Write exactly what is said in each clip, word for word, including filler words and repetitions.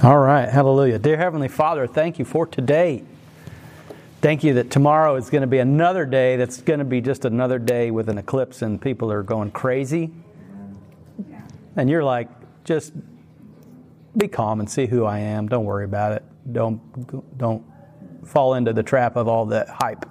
All right, hallelujah. Dear Heavenly Father, thank you for today. Thank you that tomorrow is going to be another day that's going to be just another day with an eclipse and people are going crazy. And you're like, just be calm and see who I am. Don't worry about it. Don't, don't fall into the trap of all that hype.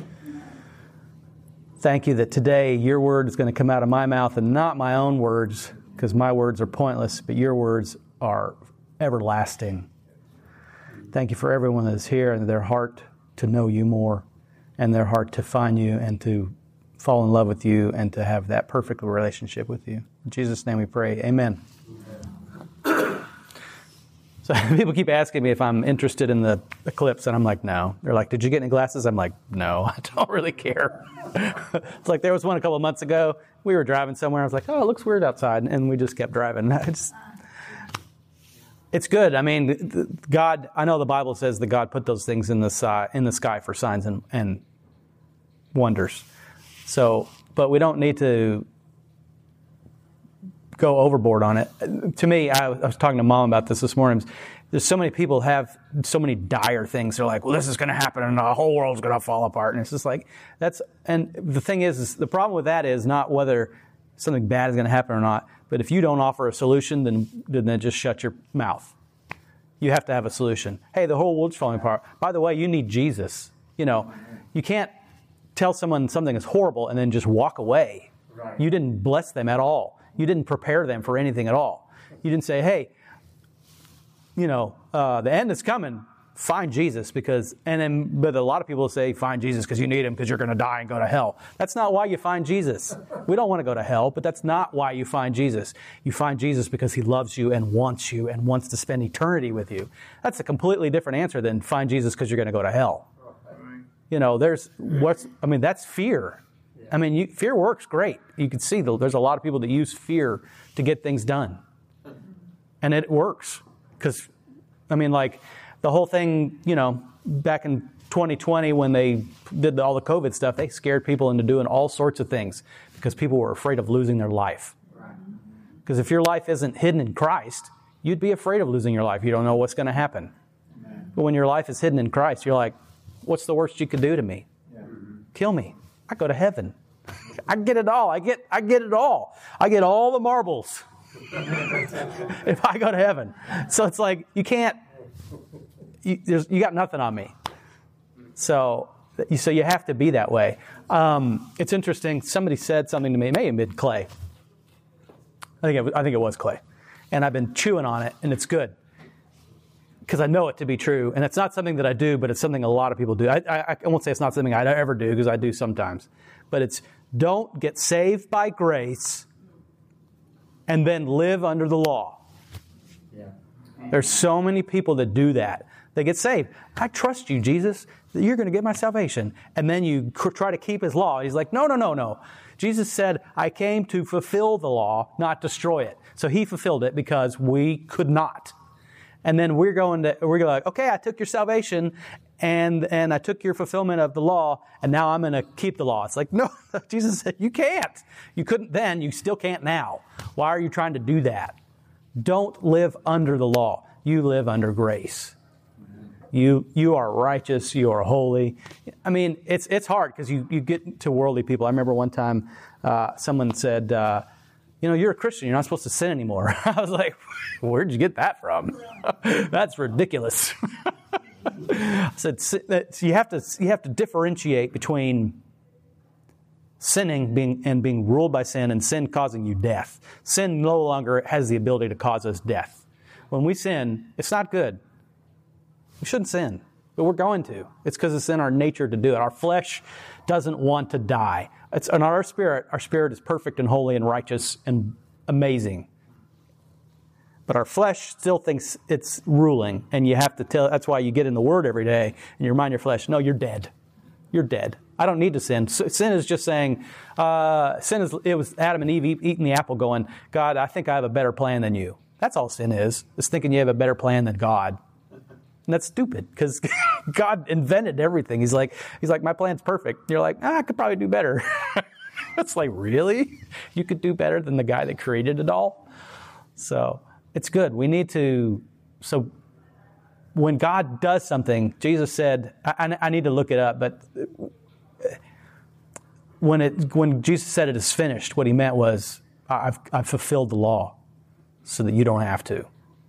Thank you that today your word is going to come out of my mouth and not my own words, because my words are pointless, but your words are everlasting. Thank you for everyone that is here and their heart to know you more and their heart to find you and to fall in love with you and to have that perfect relationship with you. In Jesus' name we pray. Amen. So people keep asking me if I'm interested in the eclipse, and I'm like, no. They're like, did you get any glasses? I'm like, no, I don't really care. It's like there was one a couple of months ago. We were driving somewhere. I was like, oh, it looks weird outside. And we just kept driving. It's, it's good. I mean, God, I know the Bible says that God put those things in the sky, in the sky for signs and, and wonders. So, but we don't need to go overboard on it. To me, I was talking to Mom about this this morning. There's so many people have so many dire things. They're like, well, this is going to happen and the whole world's going to fall apart. And it's just like, that's, and the thing is, is the problem with that is not whether something bad is going to happen or not, but if you don't offer a solution, then, then just shut your mouth. You have to have a solution. Hey, the whole world's falling apart. By the way, you need Jesus. You know, you can't tell someone something is horrible and then just walk away. Right. You didn't bless them at all. You didn't prepare them for anything at all. You didn't say, hey, you know, uh, the end is coming. Find Jesus because, and then, but a lot of people say, find Jesus because you need him because you're going to die and go to hell. That's not why you find Jesus. We don't want to go to hell, but that's not why you find Jesus. You find Jesus because he loves you and wants you and wants to spend eternity with you. That's a completely different answer than find Jesus because you're going to go to hell. You know, there's what's, I mean, that's fear. I mean, you, fear works great. You can see the, there's a lot of people that use fear to get things done. And it works. Because, I mean, like, the whole thing, you know, back in twenty twenty when they did all the COVID stuff, they scared people into doing all sorts of things because people were afraid of losing their life. Because if your life isn't hidden in Christ, you'd be afraid of losing your life. You don't know what's going to happen. But when your life is hidden in Christ, you're like, what's the worst you could do to me? Kill me. I go to heaven. I get it all. I get I get it all. I get all the marbles if I go to heaven. So it's like, you can't, you, there's, you got nothing on me. So, so you have to be that way. Um, it's interesting. Somebody said something to me. It may have been Clay. I think it was, I think it was Clay. And I've been chewing on it, and it's good. Because I know it to be true. And it's not something that I do, but it's something a lot of people do. I, I, I won't say it's not something I ever do, because I do sometimes. But it's, don't get saved by grace and then live under the law. Yeah. There's so many people that do that. They get saved. I trust you, Jesus, that you're going to get my salvation. And then you try to keep his law. He's like, no, no, no, no. Jesus said, I came to fulfill the law, not destroy it. So he fulfilled it because we could not. And then we're going to, we're going like, okay, I took your salvation and, and I took your fulfillment of the law and now I'm going to keep the law. It's like, no, Jesus said, you can't. You couldn't then, you still can't now. Why are you trying to do that? Don't live under the law. You live under grace. You, you are righteous. You are holy. I mean, it's, it's hard because you, you get to worldly people. I remember one time, uh, someone said, uh, you know, you're a Christian. You're not supposed to sin anymore. I was like, where'd you get that from? That's ridiculous. I said, so you have to you have to differentiate between sinning being and being ruled by sin and sin causing you death. Sin no longer has the ability to cause us death. When we sin, it's not good. We shouldn't sin, but we're going to. It's because it's in our nature to do it. Our flesh doesn't want to die. It's in our spirit. Our spirit is perfect and holy and righteous and amazing. But our flesh still thinks it's ruling, and you have to tell. That's why you get in the Word every day, and you remind your flesh, no, you're dead. You're dead. I don't need to sin. Sin is just saying, uh, sin is, it was Adam and Eve eating the apple going, God, I think I have a better plan than you. That's all sin is. It's thinking you have a better plan than God. And that's stupid because God invented everything. He's like, he's like, my plan's perfect. You're like, ah, I could probably do better. It's like, really? You could do better than the guy that created it all? So it's good. We need to, so when God does something, Jesus said, I, I need to look it up, but when it when Jesus said it is finished, what he meant was, I've, I've fulfilled the law so that you don't have to.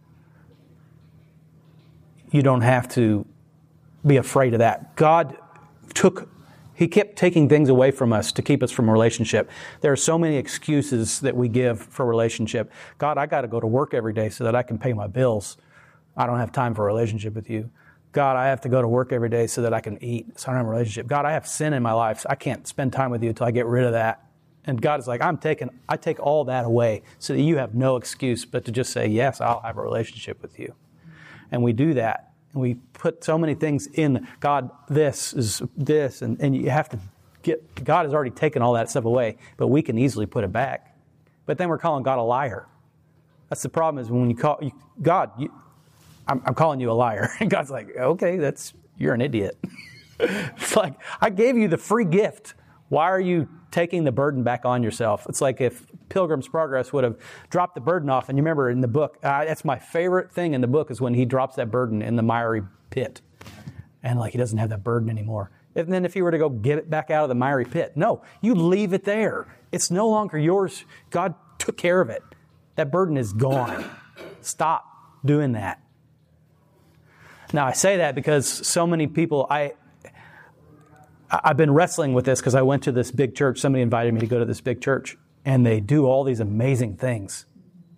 You don't have to be afraid of that. God took, He kept taking things away from us to keep us from a relationship. There are so many excuses that we give for relationship. God, I got to go to work every day so that I can pay my bills. I don't have time for a relationship with you. God, I have to go to work every day so that I can eat, so I don't have a relationship. God, I have sin in my life, so I can't spend time with you until I get rid of that. And God is like, I'm taking, I take all that away so that you have no excuse but to just say, yes, I'll have a relationship with you. And we do that. And we put so many things in, God, this is this, and, and you have to get, God has already taken all that stuff away, but we can easily put it back. But then we're calling God a liar. That's the problem, is when you call, you, God, you, I'm, I'm calling you a liar. And God's like, okay, that's, you're an idiot. It's like, I gave you the free gift. Why are you taking the burden back on yourself? It's like if Pilgrim's Progress would have dropped the burden off. And you remember in the book, uh, that's my favorite thing in the book, is when he drops that burden in the miry pit. And like he doesn't have that burden anymore. And then if he were to go get it back out of the miry pit, no, you leave it there. It's no longer yours. God took care of it. That burden is gone. Stop doing that. Now I say that because so many people, I... I've been wrestling with this because I went to this big church. Somebody invited me to go to this big church, and they do all these amazing things.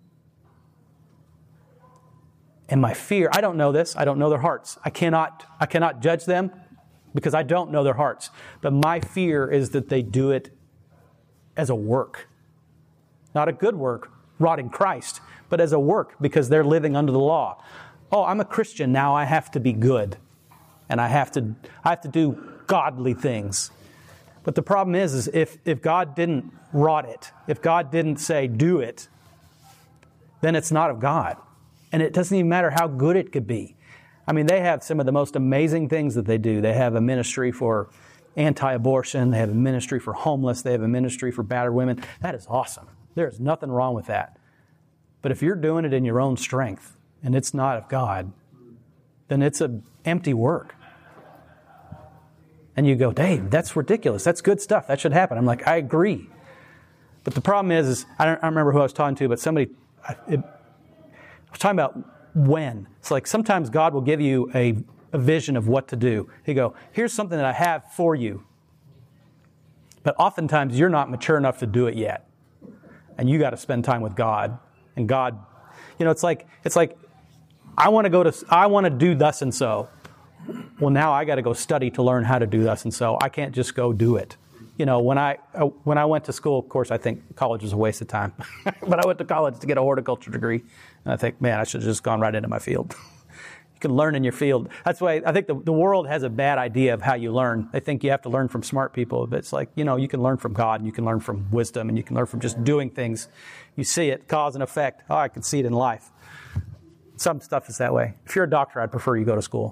And my fear, I don't know this. I don't know their hearts. I cannot, I cannot judge them because I don't know their hearts. But my fear is that they do it as a work. Not a good work, wrought in Christ, but as a work because they're living under the law. Oh, I'm a Christian, now I have to be good. And I have to, I have to do godly things. But the problem is, is if, if God didn't wrought it, if God didn't say, do it, then it's not of God. And it doesn't even matter how good it could be. I mean, they have some of the most amazing things that they do. They have a ministry for anti-abortion. They have a ministry for homeless. They have a ministry for battered women. That is awesome. There's nothing wrong with that. But if you're doing it in your own strength and it's not of God, then it's an empty work. And you go, Dave, that's ridiculous. That's good stuff. That should happen. I'm like, I agree. But the problem is, is I don't I don't remember who I was talking to, but somebody, it, I was talking about when. It's like sometimes God will give you a, a vision of what to do. He'll go, here's something that I have for you. But oftentimes you're not mature enough to do it yet. And you got to spend time with God. And God, you know, it's like, it's like, I want to go to, I want to do thus and so. Well, now I got to go study to learn how to do thus and so. I can't just go do it. You know, when I uh, when I went to school, of course, I think college was a waste of time. But I went to college to get a horticulture degree. And I think, man, I should have just gone right into my field. You can learn in your field. That's why I think the, the world has a bad idea of how you learn. They think you have to learn from smart people. But it's like, you know, you can learn from God, and you can learn from wisdom, and you can learn from just doing things. You see it, cause and effect. Oh, I can see it in life. Some stuff is that way. If you're a doctor, I'd prefer you go to school.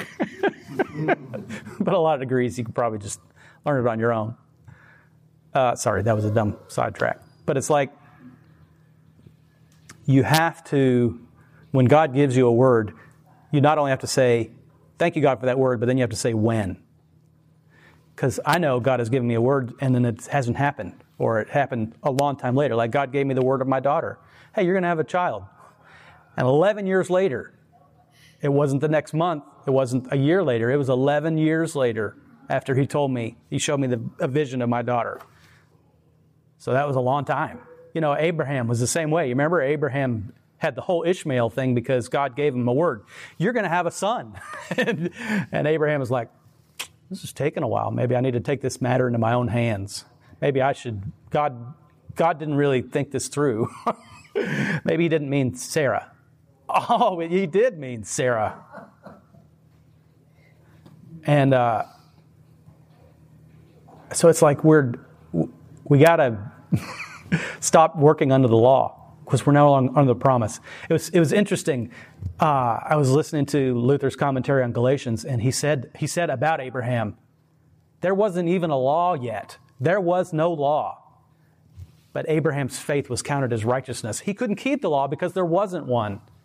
But a lot of degrees, you can probably just learn it on your own. Uh, sorry, that was a dumb sidetrack. But it's like you have to, when God gives you a word, you not only have to say, thank you, God, for that word, but then you have to say when. Because I know God has given me a word and then it hasn't happened. Or it happened a long time later. Like God gave me the word of my daughter. Hey, you're going to have a child. And eleven years later, it wasn't the next month, it wasn't a year later, it was eleven years later after he told me, he showed me the, a vision of my daughter. So that was a long time. You know, Abraham was the same way. You remember Abraham had the whole Ishmael thing because God gave him a word. You're going to have a son. and, and Abraham was like, this is taking a while. Maybe I need to take this matter into my own hands. Maybe I should, God, God didn't really think this through. Maybe he didn't mean Sarah. Oh, he did mean Sarah. And uh, so it's like we're, we got to stop working under the law because we're no longer under the promise. It was it was interesting. Uh, I was listening to Luther's commentary on Galatians, and he said he said about Abraham, there wasn't even a law yet. There was no law. But Abraham's faith was counted as righteousness. He couldn't keep the law because there wasn't one.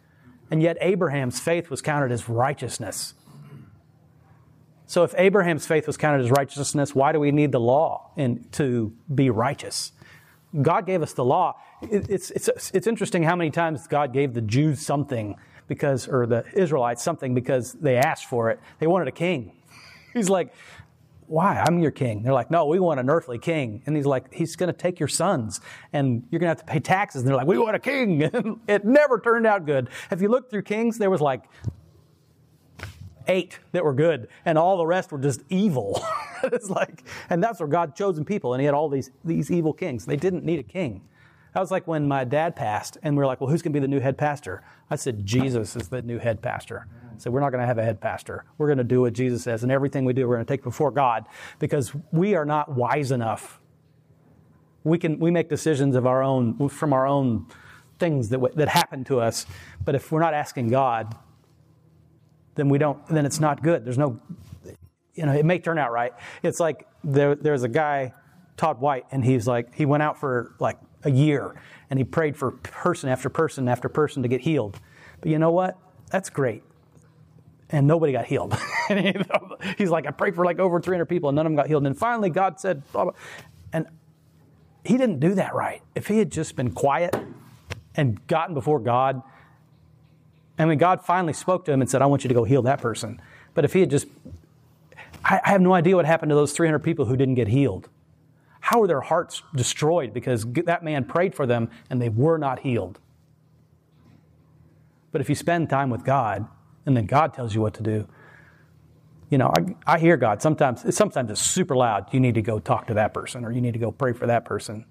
And yet Abraham's faith was counted as righteousness. So if Abraham's faith was counted as righteousness, why do we need the law in, to be righteous? God gave us the law. It, it's, it's, it's interesting how many times God gave the Jews something because, or the Israelites something because they asked for it. They wanted a king. He's like, why? I'm your king. They're like, no, we want an earthly king. And he's like, he's going to take your sons and you're going to have to pay taxes. And they're like, we want a king. It never turned out good. If you look through kings, there was like eight that were good and all the rest were just evil. It's like, and that's where God chosen people. And he had all these, these evil kings. They didn't need a king. That was like when my dad passed and we were like, well, who's going to be the new head pastor? I said, Jesus is the new head pastor. I said, we're not going to have a head pastor. We're going to do what Jesus says. And everything we do, we're going to take before God because we are not wise enough. We can, we make decisions of our own, from our own things that, that happen to us. But if we're not asking God, then we don't, then it's not good. There's no, you know, it may turn out right. It's like there, there's a guy, Todd White, and he's like, he went out for like a year and he prayed for person after person after person to get healed. But you know what? That's great. And nobody got healed. He's like, I prayed for like over three hundred people and none of them got healed. And then finally God said, blah, blah. And he didn't do that right. If he had just been quiet and gotten before God, and when God finally spoke to him and said, I want you to go heal that person. But if he had just, I, I have no idea what happened to those three hundred people who didn't get healed. How were their hearts destroyed because that man prayed for them and they were not healed? But if you spend time with God, and then God tells you what to do, you know, I, I hear God. Sometimes, sometimes it's super loud. You need to go talk to that person, or you need to go pray for that person.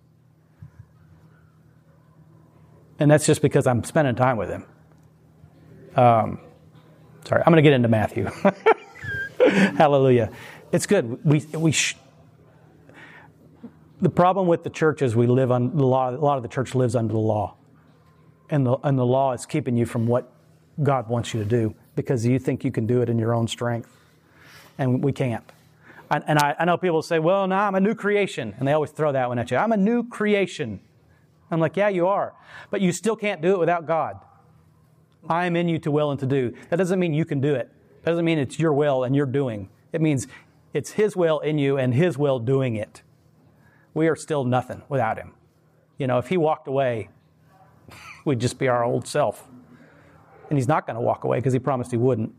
And that's just because I'm spending time with him. Um, sorry, I'm going to get into Matthew. Hallelujah. It's good. We we. Sh- the problem with the church is we live on the law. A lot of the church lives under the law, and the and the law is keeping you from what God wants you to do because you think you can do it in your own strength, and we can't. And, and I, I know people say, "Well, now I'm a new creation," and they always throw that one at you. I'm a new creation. I'm like, yeah, you are, but you still can't do it without God. I am in you to will and to do. That doesn't mean you can do it. That doesn't mean it's your will and you're doing. It means it's His will in you and His will doing it. We are still nothing without Him. You know, if He walked away, we'd just be our old self. And He's not going to walk away because He promised He wouldn't.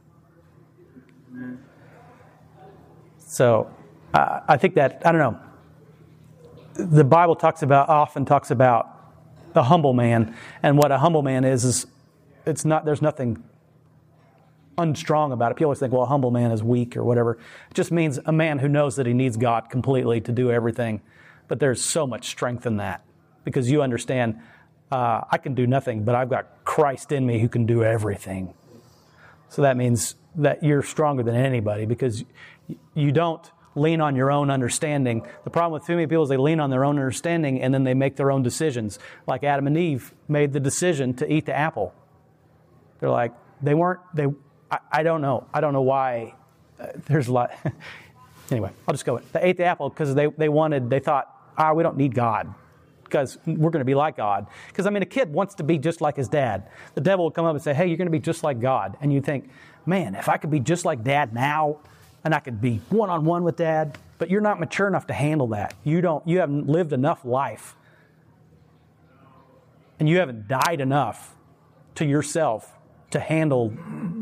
So, uh, I think that, I don't know, the Bible talks about, often talks about a humble man, and what a humble man is, is it's not, there's nothing unstrong about it. People always think, well, a humble man is weak or whatever. It just means a man who knows that he needs God completely to do everything. But there's so much strength in that because you understand, uh, I can do nothing, but I've got Christ in me who can do everything. So that means that you're stronger than anybody because you don't lean on your own understanding. The problem with too many people is they lean on their own understanding and then they make their own decisions. Like Adam and Eve made the decision to eat the apple. They're like, they weren't, they, I, I don't know. I don't know why. Uh, there's a lot. Anyway, I'll just go with it. They ate the apple because they, they wanted, they thought, ah, we don't need God because we're going to be like God. Because, I mean, a kid wants to be just like his dad. The devil will come up and say, hey, you're going to be just like God. And you think, man, if I could be just like Dad now, and I could be one-on-one with Dad, but you're not mature enough to handle that. You don't, you haven't lived enough life. And you haven't died enough to yourself to handle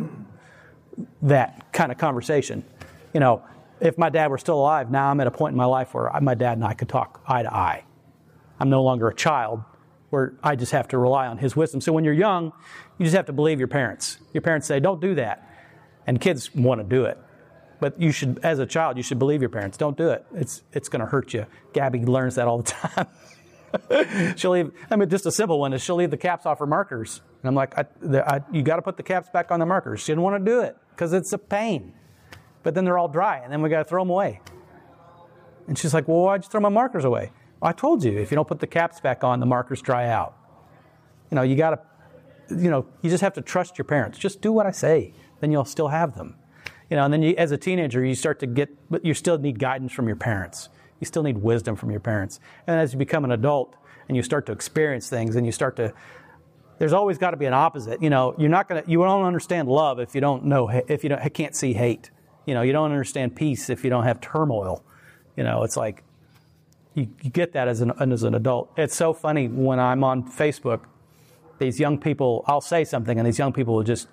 that kind of conversation. You know, if my dad were still alive, now I'm at a point in my life where my dad and I could talk eye to eye. I'm no longer a child where I just have to rely on his wisdom. So when you're young, you just have to believe your parents. Your parents say, don't do that. And kids want to do it. But you should, as a child, you should believe your parents. Don't do it. It's it's going to hurt you. Gabby learns that all the time. She'll leave, I mean, just a simple one is she'll leave the caps off her markers. And I'm like, I, the, I, you got to put the caps back on the markers. She didn't want to do it because it's a pain. But then they're all dry, and then we got to throw them away. And she's like, well, why'd you throw my markers away? Well, I told you, if you don't put the caps back on, the markers dry out. You know, you got to, you know, you just have to trust your parents. Just do what I say, then you'll still have them. You know, and then you, as a teenager, you start to get, but you still need guidance from your parents. You still need wisdom from your parents. And as you become an adult and you start to experience things and you start to There's always got to be an opposite. You know, you're not going to, you don't understand love if you don't know, if you don't, can't see hate. You know, you don't understand peace if you don't have turmoil. You know, it's like, you, you get that as an, as an adult. It's so funny when I'm on Facebook, these young people, I'll say something and these young people will just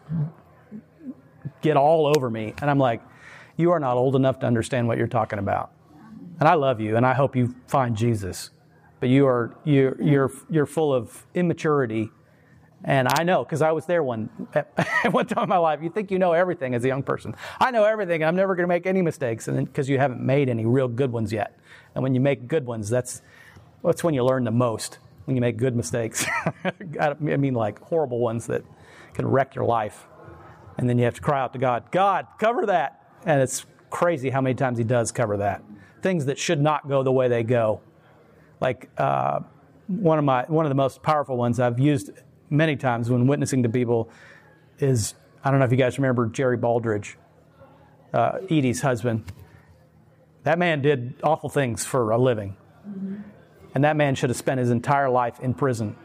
get all over me. And I'm like, you are not old enough to understand what you're talking about. And I love you and I hope you find Jesus. But you are, you're, you're, you're full of immaturity. And I know, because I was there one at one time in my life. You think you know everything as a young person. I know everything, and I'm never going to make any mistakes, and because you haven't made any real good ones yet. And when you make good ones, that's that's when you learn the most. When you make good mistakes, I mean, like horrible ones that can wreck your life, and then you have to cry out to God, God, cover that. And it's crazy how many times He does cover that. Things that should not go the way they go. Like uh, one of my one of the most powerful ones I've used many times when witnessing to people is, I don't know if you guys remember Jerry Baldridge, uh, Edie's husband. That man did awful things for a living. Mm-hmm. And that man should have spent his entire life in prison.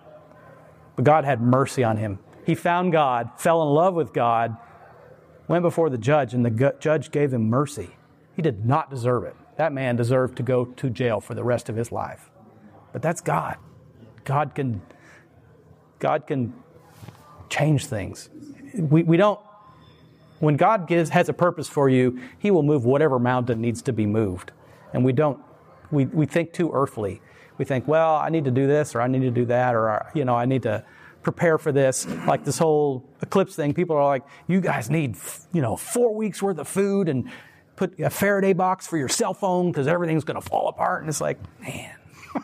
But God had mercy on him. He found God, fell in love with God, went before the judge, and the gu- judge gave him mercy. He did not deserve it. That man deserved to go to jail for the rest of his life. But that's God. God can... God can change things. We we don't, when God gives has a purpose for you, He will move whatever mountain needs to be moved. And we don't, we, we think too earthly. We think, well, I need to do this, or I need to do that, or, you know, I need to prepare for this. Like this whole eclipse thing, people are like, you guys need, you know, four weeks worth of food and put a Faraday box for your cell phone because everything's going to fall apart. And it's like, man,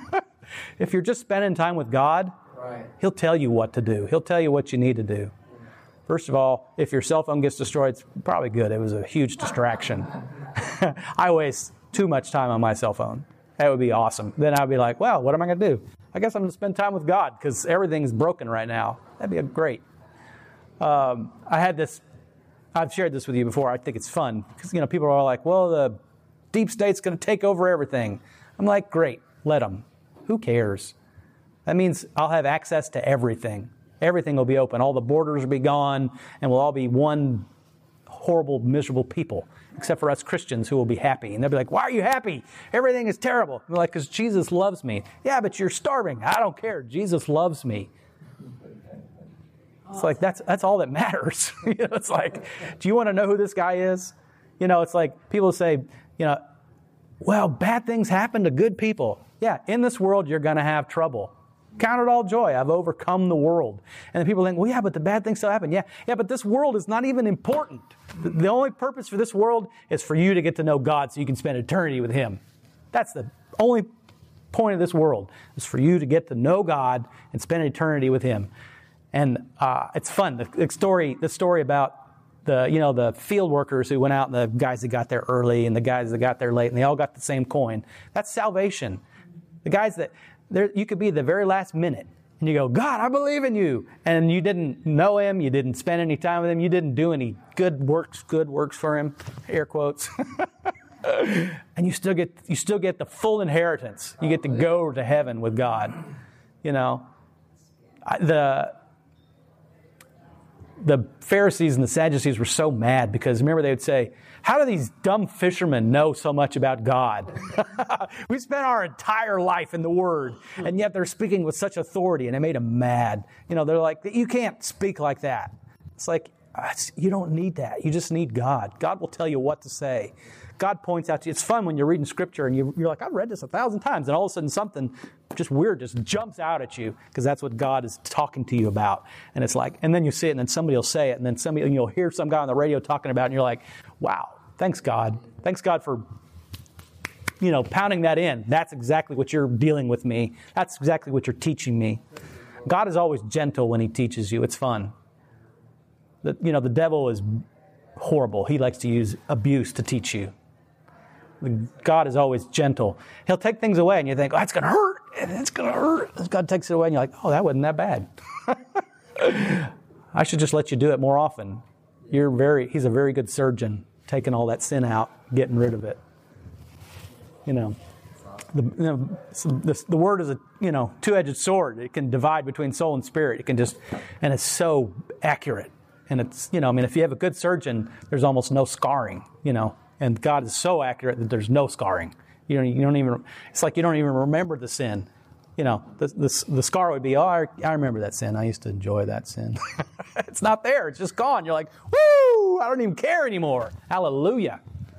if you're just spending time with God, right, He'll tell you what to do. He'll tell you what you need to do. First of all, if your cell phone gets destroyed, it's probably good. It was a huge distraction. I waste too much time on my cell phone. That would be awesome. Then I'd be like, well, what am I going to do? I guess I'm going to spend time with God because everything's broken right now. That'd be great. Um, I had this, I've shared this with you before. I think it's fun because, you know, people are like, well, the deep state's going to take over everything. I'm like, great, let them. Who cares? That means I'll have access to everything. Everything will be open. All the borders will be gone, and we'll all be one horrible, miserable people, except for us Christians who will be happy. And they'll be like, why are you happy? Everything is terrible. I'm like, because Jesus loves me. Yeah, but you're starving. I don't care. Jesus loves me. It's like, that's that's all that matters. You know, it's like, do you want to know who this guy is? You know, it's like people say, you know, well, bad things happen to good people. Yeah, in this world, you're going to have trouble. Count it all joy. I've overcome the world. And then people think, well, yeah, but the bad things still happen. Yeah, yeah, but this world is not even important. The only purpose for this world is for you to get to know God so you can spend eternity with Him. That's the only point of this world, is for you to get to know God and spend eternity with Him. And uh, it's fun. The, the story, the story about the, you know, the field workers who went out and the guys that got there early and the guys that got there late, and they all got the same coin. That's salvation. The guys that, there, you could be the very last minute and you go, God, I believe in you. And you didn't know Him. You didn't spend any time with Him. You didn't do any good works, good works for Him, air quotes. And you still get, you still get the full inheritance. You get to go to heaven with God. You know, the, the Pharisees and the Sadducees were so mad because remember they would say, how do these dumb fishermen know so much about God? We spent our entire life in the Word, and yet they're speaking with such authority, and it made them mad. You know, they're like, you can't speak like that. It's like, you don't need that. You just need God. God will tell you what to say. God points out to you. It's fun when you're reading Scripture, and you're like, I've read this a thousand times, and all of a sudden something just weird just jumps out at you, because that's what God is talking to you about. And it's like, and then you see it, and then somebody will say it, and then somebody, and you'll hear some guy on the radio talking about it, and you're like, wow, thanks God. Thanks God for, you know, pounding that in. That's exactly what you're dealing with me. That's exactly what you're teaching me. God is always gentle when He teaches you. It's fun. The, you know, the devil is horrible. He likes to use abuse to teach you. God is always gentle. He'll take things away and you think, oh, that's going to hurt. It's going to hurt. God takes it away and you're like, oh, that wasn't that bad. I should just let you do it more often. You're very, He's a very good surgeon, taking all that sin out, getting rid of it. You know. the, you know, the, the word is a you know two-edged sword. It can divide between soul and spirit. It can just, and it's so accurate. And it's, you know, I mean, if you have a good surgeon, there's almost no scarring, you know. And God is so accurate that there's no scarring. You don't, you don't even, it's like you don't even remember the sin. You know, the, the, the scar would be, oh, I, I remember that sin. I used to enjoy that sin. It's not there. It's just gone. You're like, woo, I don't even care anymore. Hallelujah.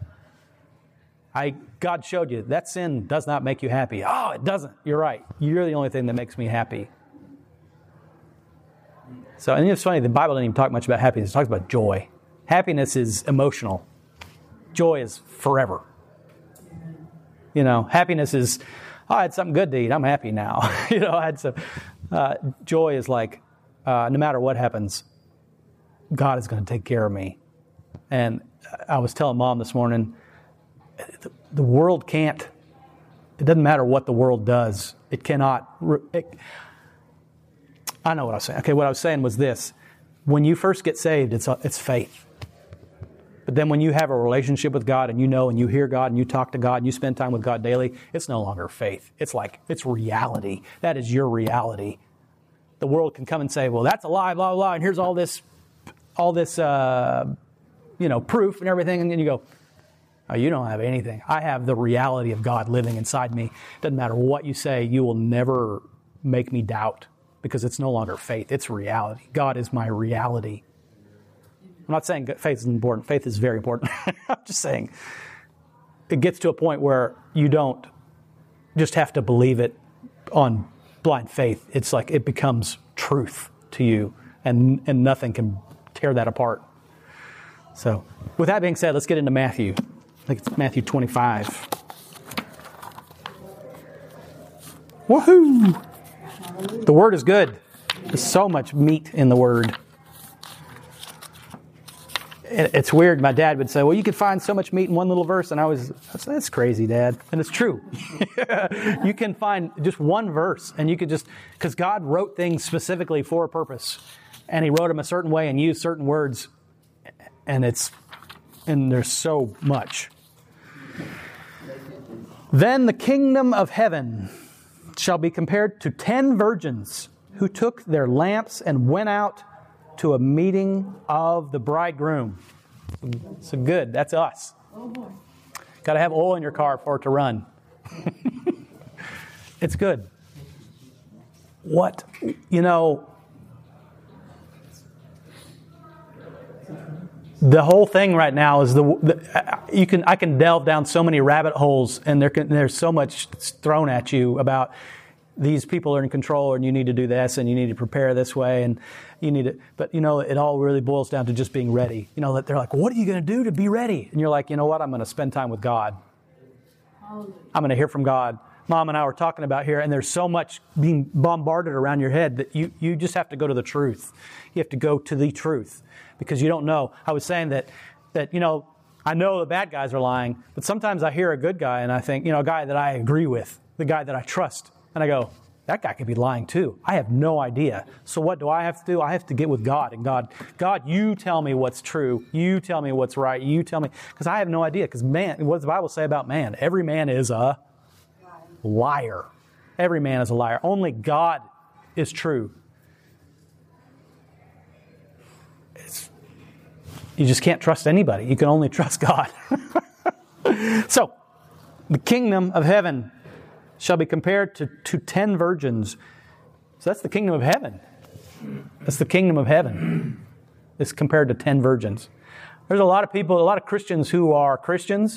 I God showed you that sin does not make you happy. Oh, it doesn't. You're right. You're the only thing that makes me happy. So, and it's funny, the Bible doesn't even talk much about happiness. It talks about joy. Happiness is emotional. Joy is forever. You know, happiness is, oh, I had something good to eat. I'm happy now. you know, I had some. Uh, joy is like, uh, no matter what happens, God is going to take care of me. And I was telling Mom this morning, the, the world can't. It doesn't matter what the world does. It cannot. It, I know what I was saying. Okay, what I was saying was this: when you first get saved, it's it's faith. But then when you have a relationship with God and you know and you hear God and you talk to God and you spend time with God daily, it's no longer faith. It's like, it's reality. That is your reality. The world can come and say, well, that's a lie, blah, blah, blah, and here's all this, all this, uh, you know, proof and everything. And then you go, oh, you don't have anything. I have the reality of God living inside me. Doesn't matter what you say, you will never make me doubt because it's no longer faith. It's reality. God is my reality. I'm not saying faith is important. Faith is very important. I'm just saying it gets to a point where you don't just have to believe it on blind faith. It's like it becomes truth to you, and and nothing can tear that apart. So with that being said, let's get into Matthew. I think it's Matthew twenty-five. Woohoo! The Word is good. There's so much meat in the Word. It's weird. My dad would say, well, you could find so much meat in one little verse. And I was, that's crazy, Dad. And it's true. You can find just one verse and you could just, because God wrote things specifically for a purpose. And He wrote them a certain way and used certain words. And it's, and there's so much. Then the kingdom of heaven shall be compared to ten virgins who took their lamps and went out to a meeting of the bridegroom. So good. That's us. Oh boy. Got to have oil in your car for it to run. It's good. What, you know, the whole thing right now is the, the you can I can delve down so many rabbit holes, and there can, there's so much thrown at you about these people are in control and you need to do this and you need to prepare this way and you need to, but you know, it all really boils down to just being ready. You know, that they're like, what are you going to do to be ready? And you're like, you know what? I'm going to spend time with God. I'm going to hear from God. Mom and I were talking about here, and there's so much being bombarded around your head that you, you just have to go to the truth. You have to go to the truth because you don't know. I was saying that, that, you know, I know the bad guys are lying, but sometimes I hear a good guy and I think, you know, a guy that I agree with, the guy that I trust. And I go, that guy could be lying too. I have no idea. So what do I have to do? I have to get with God. And God, God, you tell me what's true. You tell me what's right. You tell me. Because I have no idea. Because man, what does the Bible say about man? Every man is a liar. Every man is a liar. Only God is true. It's, you just can't trust anybody. You can only trust God. So, the kingdom of heaven shall be compared to, to ten virgins. So that's the kingdom of heaven. That's the kingdom of heaven. It's compared to ten virgins. There's a lot of people, a lot of Christians who are Christians,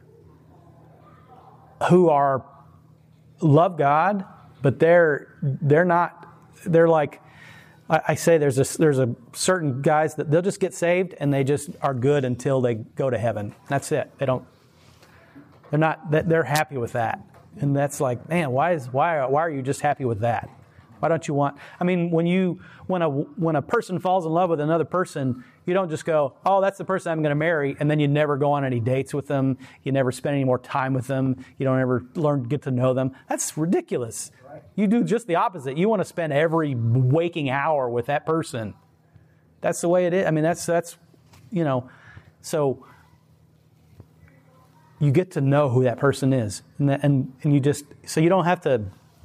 who are love God, but they're they're not. They're like I, I say. There's a there's a certain guys that they'll just get saved and they just are good until they go to heaven. That's it. They don't. They're not. They're happy with that. And that's like, man, why is why why are you just happy with that? Why don't you want? I mean, when you when a when a person falls in love with another person, you don't just go, oh, that's the person I'm going to marry, and then you never go on any dates with them. You never spend any more time with them. You don't ever learn to get to know them. That's ridiculous. Right. You do just the opposite. You want to spend every waking hour with that person. That's the way it is. I mean, that's that's you know, so. you get to know who that person is. And, that, and, and you just, so you don't have to,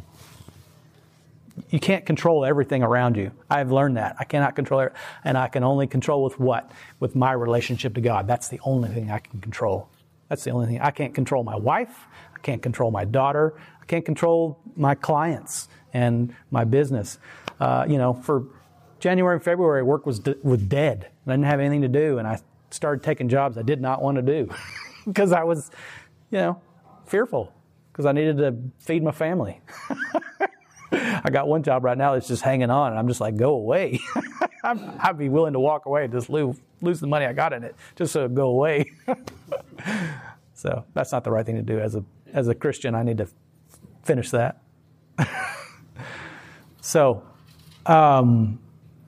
you can't control everything around you. I've learned that. I cannot control it. And I can only control with what? With my relationship to God. That's the only thing I can control. That's the only thing. I can't control my wife. I can't control my daughter. I can't control my clients and my business. Uh, you know, for January and February, work was d- was dead. I didn't have anything to do. And I started taking jobs I did not want to do because I was, you know, fearful because I needed to feed my family. I got one job right now that's just hanging on, and I'm just like, go away. I'm, I'd be willing to walk away and just lose, lose the money I got in it just so it'd go away. So that's not the right thing to do. As a as a Christian, I need to f- finish that. So, um,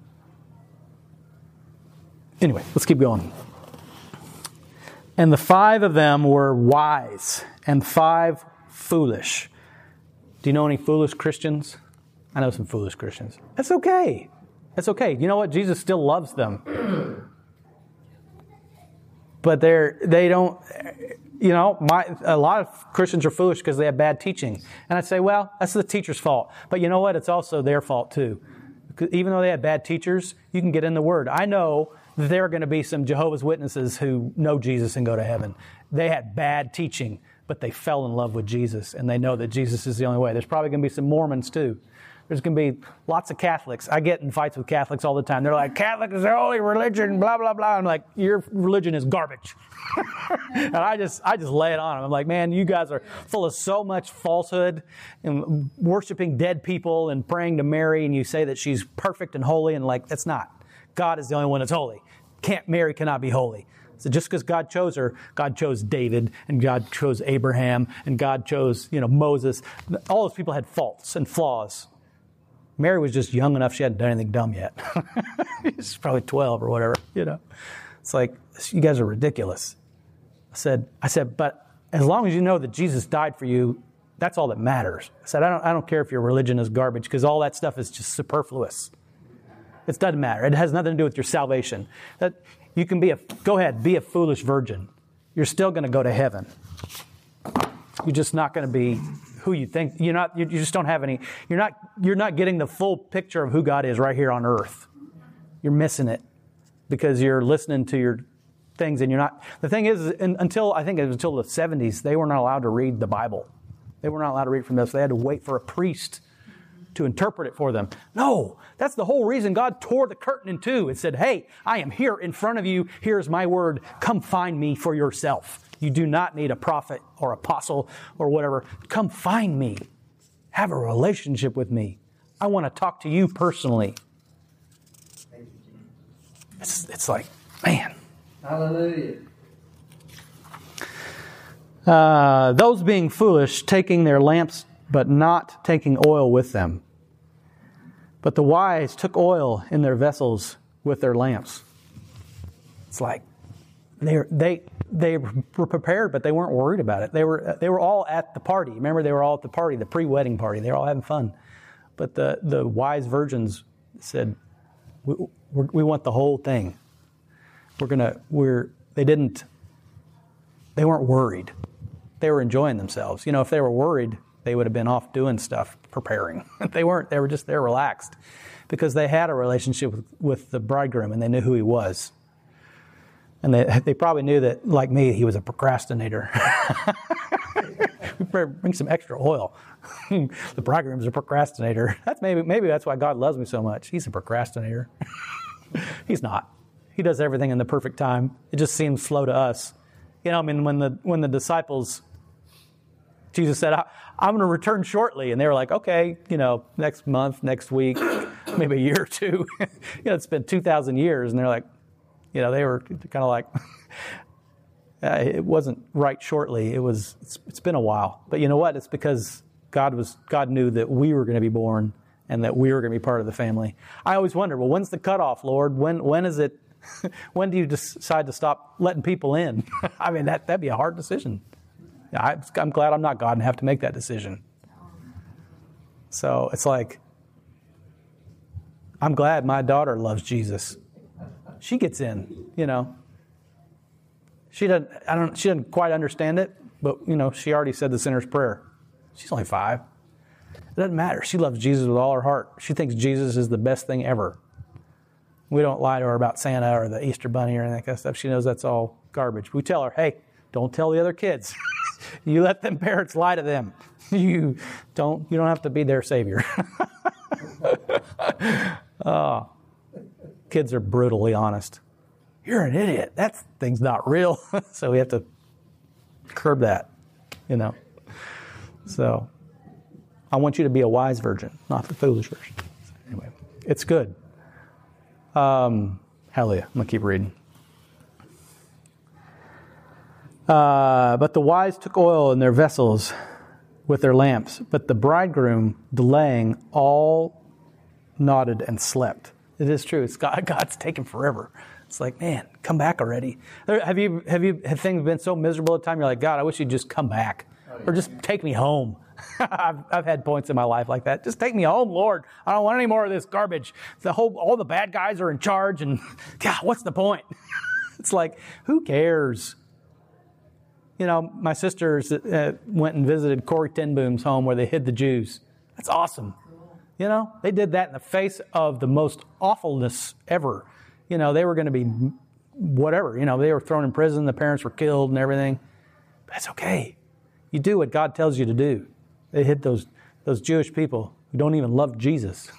anyway, let's keep going. And the five of them were wise, and five foolish. Do you know any foolish Christians? I know some foolish Christians. That's okay. That's okay. You know what? Jesus still loves them. But they're, they don't, you know, my, a lot of Christians are foolish because they have bad teaching. And I say, well, that's the teacher's fault. But you know what? It's also their fault too. Even though they have bad teachers, you can get in the Word. I know that there are going to be some Jehovah's Witnesses who know Jesus and go to heaven. They had bad teaching, but they fell in love with Jesus, and they know that Jesus is the only way. There's probably going to be some Mormons too. There's going to be lots of Catholics. I get in fights with Catholics all the time. They're like, Catholic is the only religion, blah, blah, blah. I'm like, your religion is garbage. And I just I just lay it on them. I'm like, man, you guys are full of so much falsehood and worshiping dead people and praying to Mary, and you say that she's perfect and holy, and like, that's not. God is the only one that's holy. Can't Mary cannot be holy. So just because God chose her, God chose David, and God chose Abraham, and God chose, you know, Moses. All those people had faults and flaws. Mary was just young enough; she hadn't done anything dumb yet. She's probably twelve or whatever. You know, it's like, you guys are ridiculous. I said, I said, but as long as you know that Jesus died for you, that's all that matters. I said, I don't, I don't care if your religion is garbage, because all that stuff is just superfluous. It doesn't matter. It has nothing to do with your salvation. That you can be a, go ahead, be a foolish virgin. You're still going to go to heaven. You're just not going to be who you think. You're not. You just don't have any. You're not. You're not getting the full picture of who God is right here on earth. You're missing it because you're listening to your things, and you're not. The thing is, until I think it was until the seventies, they were not allowed to read the Bible. They were not allowed to read from this. They had to wait for a priest to interpret it for them. No, that's the whole reason God tore the curtain in two. It said, hey, I am here in front of you. Here's my word. Come find me for yourself. You do not need a prophet or apostle or whatever. Come find me. Have a relationship with me. I want to talk to you personally. It's, it's like, man. Hallelujah. Uh, those being foolish, taking their lamps, but not taking oil with them. But the wise took oil in their vessels with their lamps. It's like they they they were prepared, but they weren't worried about it. They were they were all at the party. Remember, they were all at the party, the pre-wedding party. They were all having fun. But the, the wise virgins said, "We we're, we want the whole thing. We're gonna we're." They didn't. They weren't worried. They were enjoying themselves. You know, if they were worried, they would have been off doing stuff, preparing. They weren't. They were just there relaxed because they had a relationship with, with the bridegroom, and they knew who he was. And they they probably knew that, like me, he was a procrastinator. Bring some extra oil. The bridegroom's a procrastinator. That's maybe maybe that's why God loves me so much. He's a procrastinator. He's not. He does everything in the perfect time. It just seems slow to us. You know, I mean, when the when the disciples, Jesus said, I'm going to return shortly. And they were like, okay, you know, next month, next week, maybe a year or two. You know, it's been two thousand years. And they're like, you know, they were kind of like, uh, it wasn't right shortly. It was, it's, it's been a while. But you know what? It's because God was, God knew that we were going to be born and that we were going to be part of the family. I always wonder, well, when's the cutoff, Lord? When, when is it, when do you decide to stop letting people in? I mean, that, that'd be a hard decision. I, I'm glad I'm not God and have to make that decision. So it's like, I'm glad my daughter loves Jesus. She gets in, you know. She doesn't. I don't. She doesn't quite understand it, but, you know, she already said the sinner's prayer. She's only five. It doesn't matter. She loves Jesus with all her heart. She thinks Jesus is the best thing ever. We don't lie to her about Santa or the Easter Bunny or anything like that stuff. She knows that's all garbage. We tell her, hey, don't tell the other kids. You let them parents lie to them. You don't you don't have to be their savior. Oh, kids are brutally honest. You're an idiot. That thing's not real. So we have to curb that, you know. So I want you to be a wise virgin, not the foolish virgin. Anyway, it's good. Um, hallelujah. I'm going to keep reading. Uh, but the wise took oil in their vessels with their lamps, but the bridegroom, delaying, all nodded and slept. It is true. It's God, God's taking forever. It's like, man, come back already. Have you have you have things been so miserable at the time? You're like, God, I wish you'd just come back, oh, yeah. Or just take me home. I've, I've had points in my life like that. Just take me home, Lord. I don't want any more of this garbage. The whole, all the bad guys are in charge, and God, what's the point? It's like, who cares? You know, my sisters uh, went and visited Corrie ten Boom's home where they hid the Jews. That's awesome. You know, they did that in the face of the most awfulness ever. You know, they were going to be whatever. You know, they were thrown in prison. The parents were killed and everything. That's okay. You do what God tells you to do. They hit those those Jewish people who don't even love Jesus.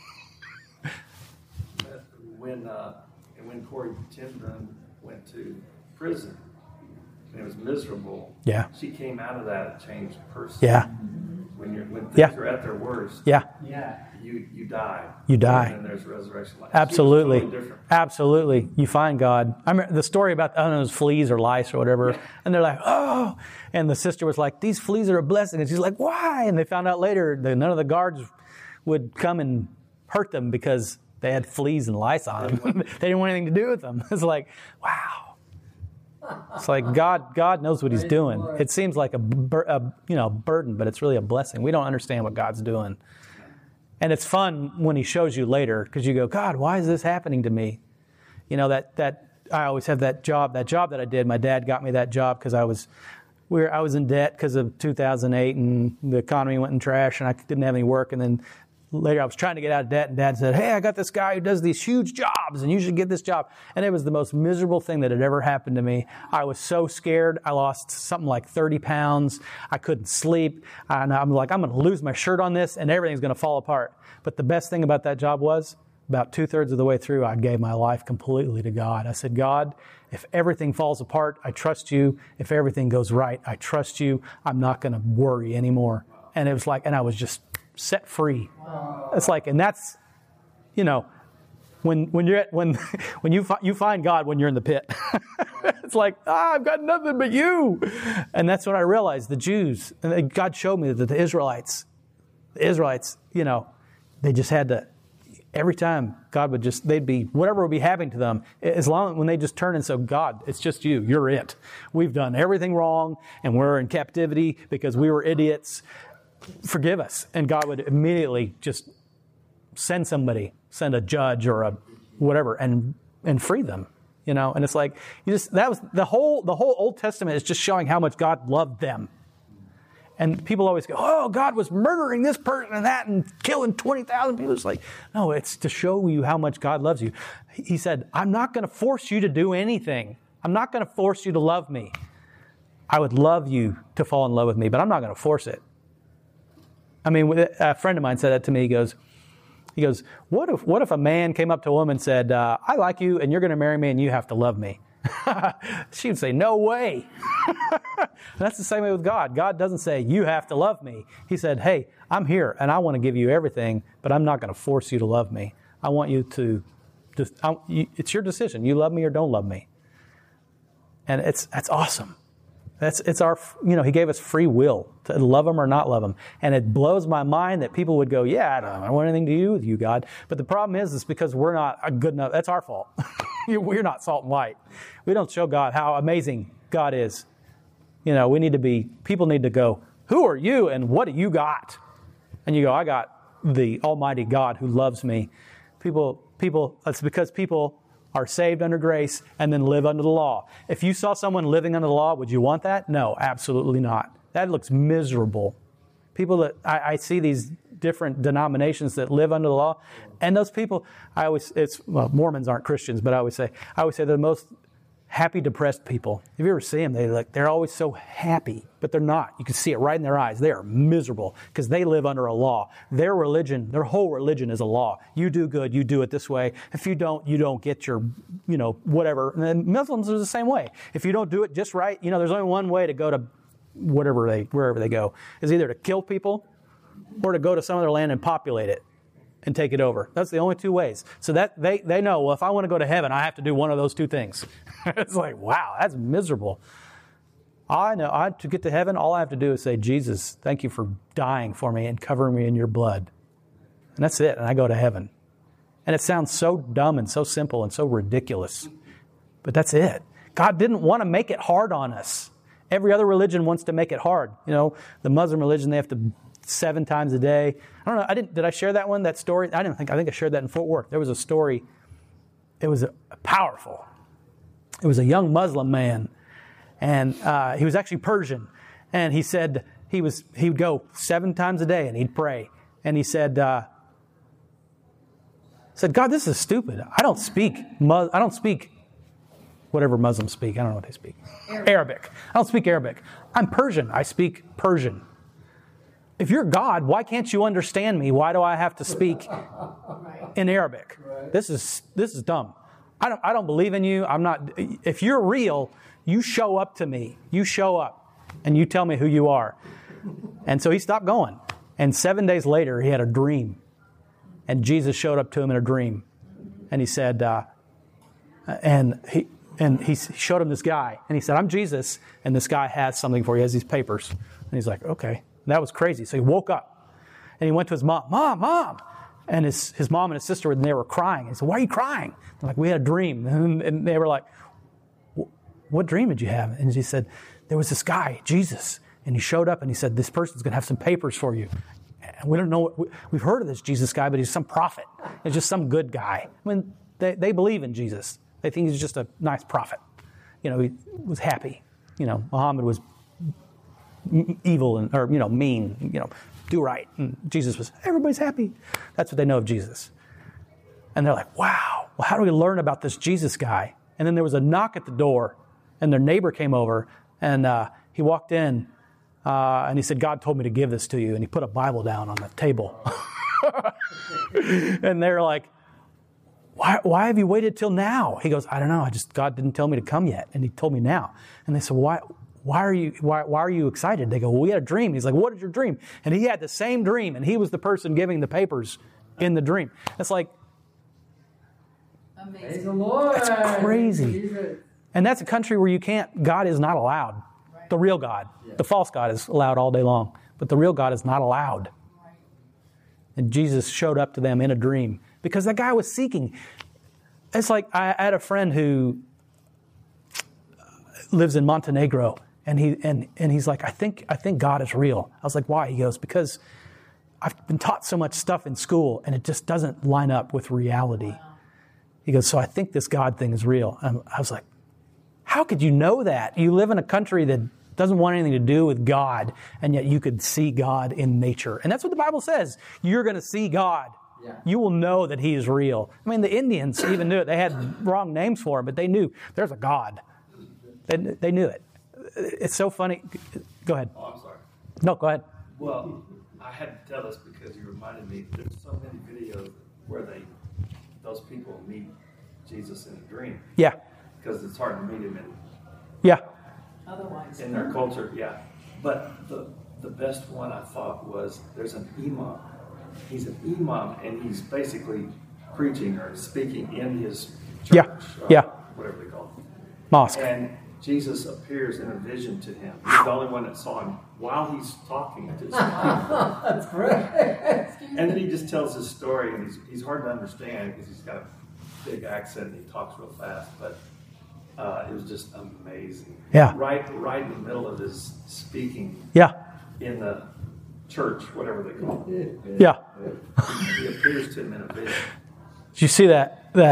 When uh, when Corrie ten Boom went to prison, and it was miserable. Yeah. She came out of that a changed person. Yeah. When you're when things yeah. are at their worst. Yeah. Yeah. You you die. You die. And then there's resurrection life. Absolutely. Totally Absolutely. You find God. I remember the story about, I don't know, those fleas or lice or whatever. Yeah. And they're like, oh. And the sister was like, these fleas are a blessing. And she's like, why? And they found out later that none of the guards would come and hurt them because they had fleas and lice on them. They didn't want anything to do with them. It's like, wow. It's like God God knows what He's doing. It seems like a, bur- a you know burden, but it's really a blessing. We don't understand what God's doing. And it's fun when He shows you later, because you go, God, why is this happening to me? You know, that that I always have that job, that job that I did. My dad got me that job because I was we were, I was in debt because of two thousand eight, and the economy went in trash, and I didn't have any work. And then later I was trying to get out of debt, and Dad said, hey, I got this guy who does these huge jobs, and you should get this job. And it was the most miserable thing that had ever happened to me. I was so scared. I lost something like thirty pounds. I couldn't sleep. And I'm like, I'm going to lose my shirt on this, and everything's going to fall apart. But the best thing about that job was, about two-thirds of the way through, I gave my life completely to God. I said, God, if everything falls apart, I trust you. If everything goes right, I trust you. I'm not going to worry anymore. And it was like, and I was just set free. It's like, and that's, you know, when when you're at, when when you fi- you find God when you're in the pit. It's like, ah, I've got nothing but you. And that's what I realized. The Jews, and God showed me that the Israelites, the Israelites, you know, they just had to. Every time God would just, they'd be, whatever would be happening to them, as long when they just turn and say, God, it's just you. You're it. We've done everything wrong, and we're in captivity because we were idiots. Forgive us. And God would immediately just send somebody, send a judge or a whatever, and and free them. You know, and it's like, you just, that was the whole, the whole Old Testament is just showing how much God loved them. And people always go, oh, God was murdering this person and that and killing twenty thousand people. It's like, no, it's to show you how much God loves you. He said, I'm not going to force you to do anything. I'm not going to force you to love me. I would love you to fall in love with me, but I'm not going to force it. I mean, a friend of mine said that to me. He goes, he goes, what if what if a man came up to a woman and said, uh, I like you and you're going to marry me and you have to love me? She would say, no way. That's the same way with God. God doesn't say, you have to love me. He said, hey, I'm here and I want to give you everything, but I'm not going to force you to love me. I want you to, just, I, you, it's your decision. You love me or don't love me. And it's that's awesome. That's it's our, you know, He gave us free will to love Him or not love Him. And it blows my mind that people would go, yeah, I don't, I don't want anything to do with you, God. But the problem is, is because we're not good enough. That's our fault. We're not salt and light. We don't show God how amazing God is. You know, we need to be, people need to go, who are you and what do you got? And you go, I got the Almighty God who loves me. People, people, it's because people are saved under grace and then live under the law. If you saw someone living under the law, would you want that? No, absolutely not. That looks miserable. People that I, I see these different denominations that live under the law, and those people, I always, it's, well, Mormons aren't Christians, but I always say, I always say they're the most happy, depressed people. If you ever see them, they like, they're always so happy, but they're not. You can see it right in their eyes. They are miserable because they live under a law. Their religion, their whole religion is a law. You do good, you do it this way. If you don't, you don't get your, you know, whatever. And then Muslims are the same way. If you don't do it just right, you know, there's only one way to go to whatever they, wherever they go, is either to kill people or to go to some other land and populate it and take it over. That's the only two ways. So that they, they know, well, if I want to go to heaven, I have to do one of those two things. It's like, wow, that's miserable. I know, I, to get to heaven, all I have to do is say, Jesus, thank you for dying for me and covering me in your blood. And that's it, and I go to heaven. And it sounds so dumb and so simple and so ridiculous. But that's it. God didn't want to make it hard on us. Every other religion wants to make it hard. You know, the Muslim religion, they have to seven times a day. I don't know. I didn't. Did I share that one? That story? I didn't think. I think I shared that in Fort Worth. There was a story. It was a, a powerful. It was a young Muslim man, and uh, he was actually Persian. And he said he was he would go seven times a day and he'd pray. And he said, uh, said, God, this is stupid. I don't speak. Mus- I don't speak. Whatever Muslims speak. I don't know what they speak. Arabic. Arabic. I don't speak Arabic. I'm Persian. I speak Persian. If you're God, why can't you understand me? Why do I have to speak in Arabic? This is this is dumb. I don't I don't believe in you. I'm not. If you're real, you show up to me. You show up and you tell me who you are. And so he stopped going. And seven days later, he had a dream. And Jesus showed up to him in a dream. And he said, uh, and he and he showed him this guy. And he said, I'm Jesus. And this guy has something for you. He has these papers. And he's like, okay. And that was crazy. So he woke up and he went to his mom, Mom, Mom. And his, his mom and his sister, and they were crying. He said, why are you crying? They're like, we had a dream. And, and they were like, what dream did you have? And he said, there was this guy, Jesus. And he showed up and he said, this person's going to have some papers for you. And we don't know, what, we've heard of this Jesus guy, but he's some prophet. He's just some good guy. I mean, they, they believe in Jesus. They think he's just a nice prophet. You know, he was happy. You know, Muhammad was evil and, or, you know, mean, you know, do right. And Jesus was, everybody's happy. That's what they know of Jesus. And they're like, wow, well, how do we learn about this Jesus guy? And then there was a knock at the door and their neighbor came over and uh, he walked in uh, and he said, God told me to give this to you. And he put a Bible down on the table. And they're like, why, why have you waited till now? He goes, I don't know. I just, God didn't tell me to come yet. And he told me now. And they said, why, why are you, why, why are you excited? They go, well, we had a dream. He's like, what is your dream? And he had the same dream. And he was the person giving the papers in the dream. It's like, amazing. Praise the Lord. That's crazy. And that's a country where you can't, God is not allowed. Right. The real God. Yeah. The false God is allowed all day long. But the real God is not allowed. Right. And Jesus showed up to them in a dream. Because that guy was seeking. It's like I had a friend who lives in Montenegro, and he and, and he's like, I think I think God is real. I was like, why? He goes, because I've been taught so much stuff in school, and it just doesn't line up with reality. Wow. He goes, so I think this God thing is real. And I was like, how could you know that? You live in a country that doesn't want anything to do with God, and yet you could see God in nature. And that's what the Bible says. You're going to see God. Yeah. You will know that He is real. I mean, the Indians even knew it. They had wrong names for Him, but they knew there's a God. They, they knew it. It's so funny. Go ahead. Oh, I'm sorry. No, go ahead. Well, I had to tell this because you reminded me. There's so many videos where they, those people meet Jesus in a dream. Yeah. Because it's hard to meet Him in. Yeah. Otherwise. In their culture, yeah. But the the best one I thought was there's an imam. He's an imam, and he's basically preaching or speaking in his church. Yeah, uh, yeah. Whatever they call it. Mosque. And Jesus appears in a vision to him. He's the only one that saw him while he's talking to his people. That's great. And then he just tells his story, and he's, he's hard to understand because he's got a big accent and he talks real fast. But uh, it was just amazing. Yeah. Right, right in the middle of his speaking. Yeah. In the church, whatever they call it. Yeah. He appears to him in a vision. Did you see that that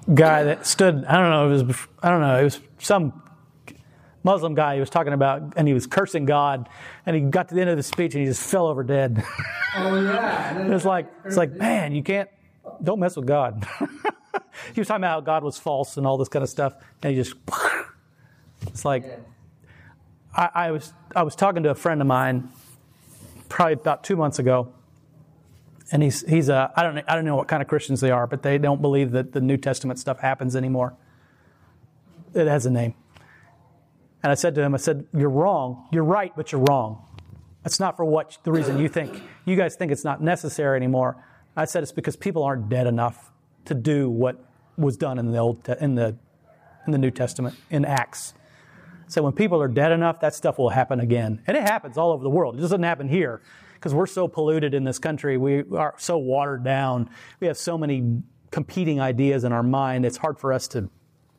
guy that stood, I don't know, it was, I don't know, it was some Muslim guy he was talking about, and he was cursing God, and he got to the end of the speech and he just fell over dead. Oh yeah. It's like, it's like, man, you can't, don't mess with God. He was talking about how God was false and all this kind of stuff, and he just, it's like, I, I was, I was talking to a friend of mine probably about two months ago, and he's, he's a, I don't know, I don't know what kind of Christians they are, but they don't believe that the New Testament stuff happens anymore. It has a name. And I said to him, I said, you're wrong. You're right, but you're wrong. That's not for what the reason you think. You guys think it's not necessary anymore. I said it's because people aren't dead enough to do what was done in the old in the in the New Testament in Acts. So when people are dead enough, that stuff will happen again, and it happens all over the world. It doesn't happen here because we're so polluted in this country. We are so watered down. We have so many competing ideas in our mind. It's hard for us to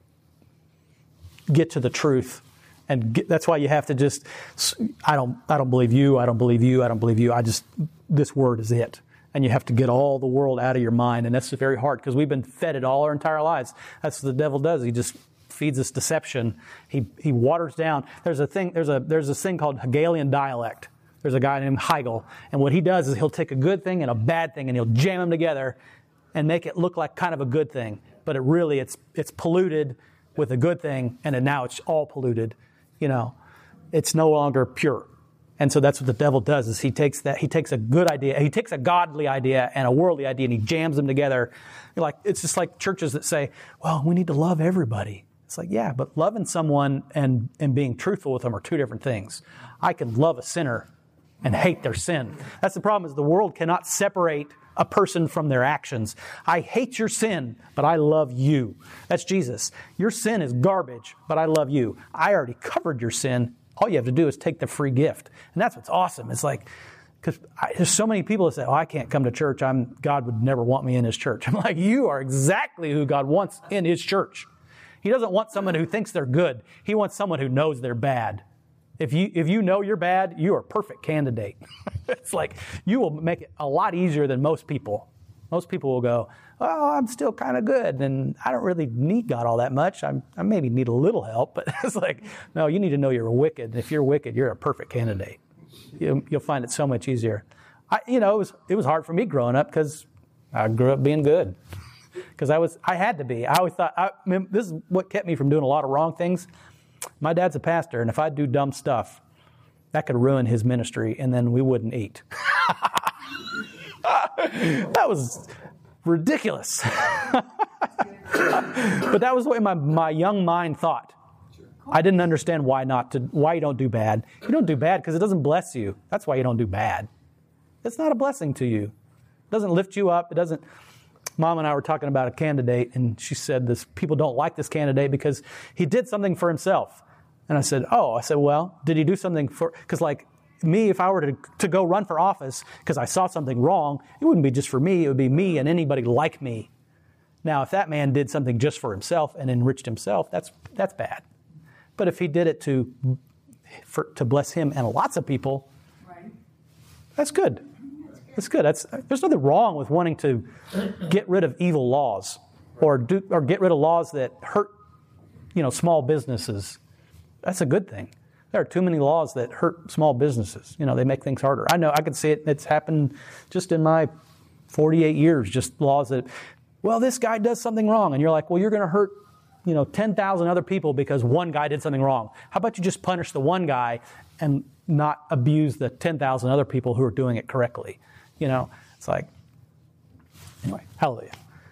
get to the truth. And get, that's why you have to just, I don't I don't believe you, I don't believe you, I don't believe you. I just, this word is it. And you have to get all the world out of your mind. And that's very hard because we've been fed it all our entire lives. That's what the devil does. He just feeds us deception. He he waters down. There's a thing, there's a there's this thing called Hegelian dialect. There's a guy named Hegel. And what he does is he'll take a good thing and a bad thing and he'll jam them together and make it look like kind of a good thing. But it really, it's it's polluted with a good thing, and then now it's all polluted. You know, it's no longer pure. And so that's what the devil does, is he takes that, he takes a good idea, he takes a godly idea and a worldly idea and he jams them together. You're like, it's just like churches that say, well, we need to love everybody. It's like, yeah, but loving someone and, and being truthful with them are two different things. I can love a sinner and hate their sin. That's the problem, is the world cannot separate a person from their actions. I hate your sin, but I love you. That's Jesus. Your sin is garbage, but I love you. I already covered your sin. All you have to do is take the free gift. And that's what's awesome. It's like, because there's so many people that say, oh, I can't come to church. I'm God would never want me in His church. I'm like, you are exactly who God wants in His church. He doesn't want someone who thinks they're good. He wants someone who knows they're bad. If you if you know you're bad, you are a perfect candidate. It's like you will make it a lot easier than most people. Most people will go, oh, I'm still kind of good, and I don't really need God all that much. I'm, I maybe need a little help, but it's like, no, you need to know you're wicked. If you're wicked, you're a perfect candidate. You, you'll find it so much easier. I, you know, it was it was hard for me growing up because I grew up being good. Because I was I had to be. I always thought I, I mean, this is what kept me from doing a lot of wrong things. My dad's a pastor, and if I do dumb stuff, that could ruin his ministry, and then we wouldn't eat. That was ridiculous. But that was the way my, my young mind thought. I didn't understand why not to why you don't do bad. You don't do bad because it doesn't bless you. That's why you don't do bad. It's not a blessing to you. It doesn't lift you up. It doesn't. Mom and I were talking about a candidate, and she said this people don't like this candidate because he did something for himself. And I said, oh, I said, well, did he do something for, because like me, if I were to, to go run for office because I saw something wrong, it wouldn't be just for me. It would be me and anybody like me. Now, if that man did something just for himself and enriched himself, that's that's bad. But if he did it to for, to bless him and lots of people, right. That's good. That's good. That's, there's nothing wrong with wanting to get rid of evil laws or do, or get rid of laws that hurt, you know, small businesses. That's a good thing. There are too many laws that hurt small businesses. You know, they make things harder. I know, I can see it. It's happened just in my forty-eight years, just laws that, well, this guy does something wrong. And you're like, well, you're going to hurt, you know, ten thousand other people because one guy did something wrong. How about you just punish the one guy and not abuse the ten thousand other people who are doing it correctly? You know, it's like, anyway, hallelujah.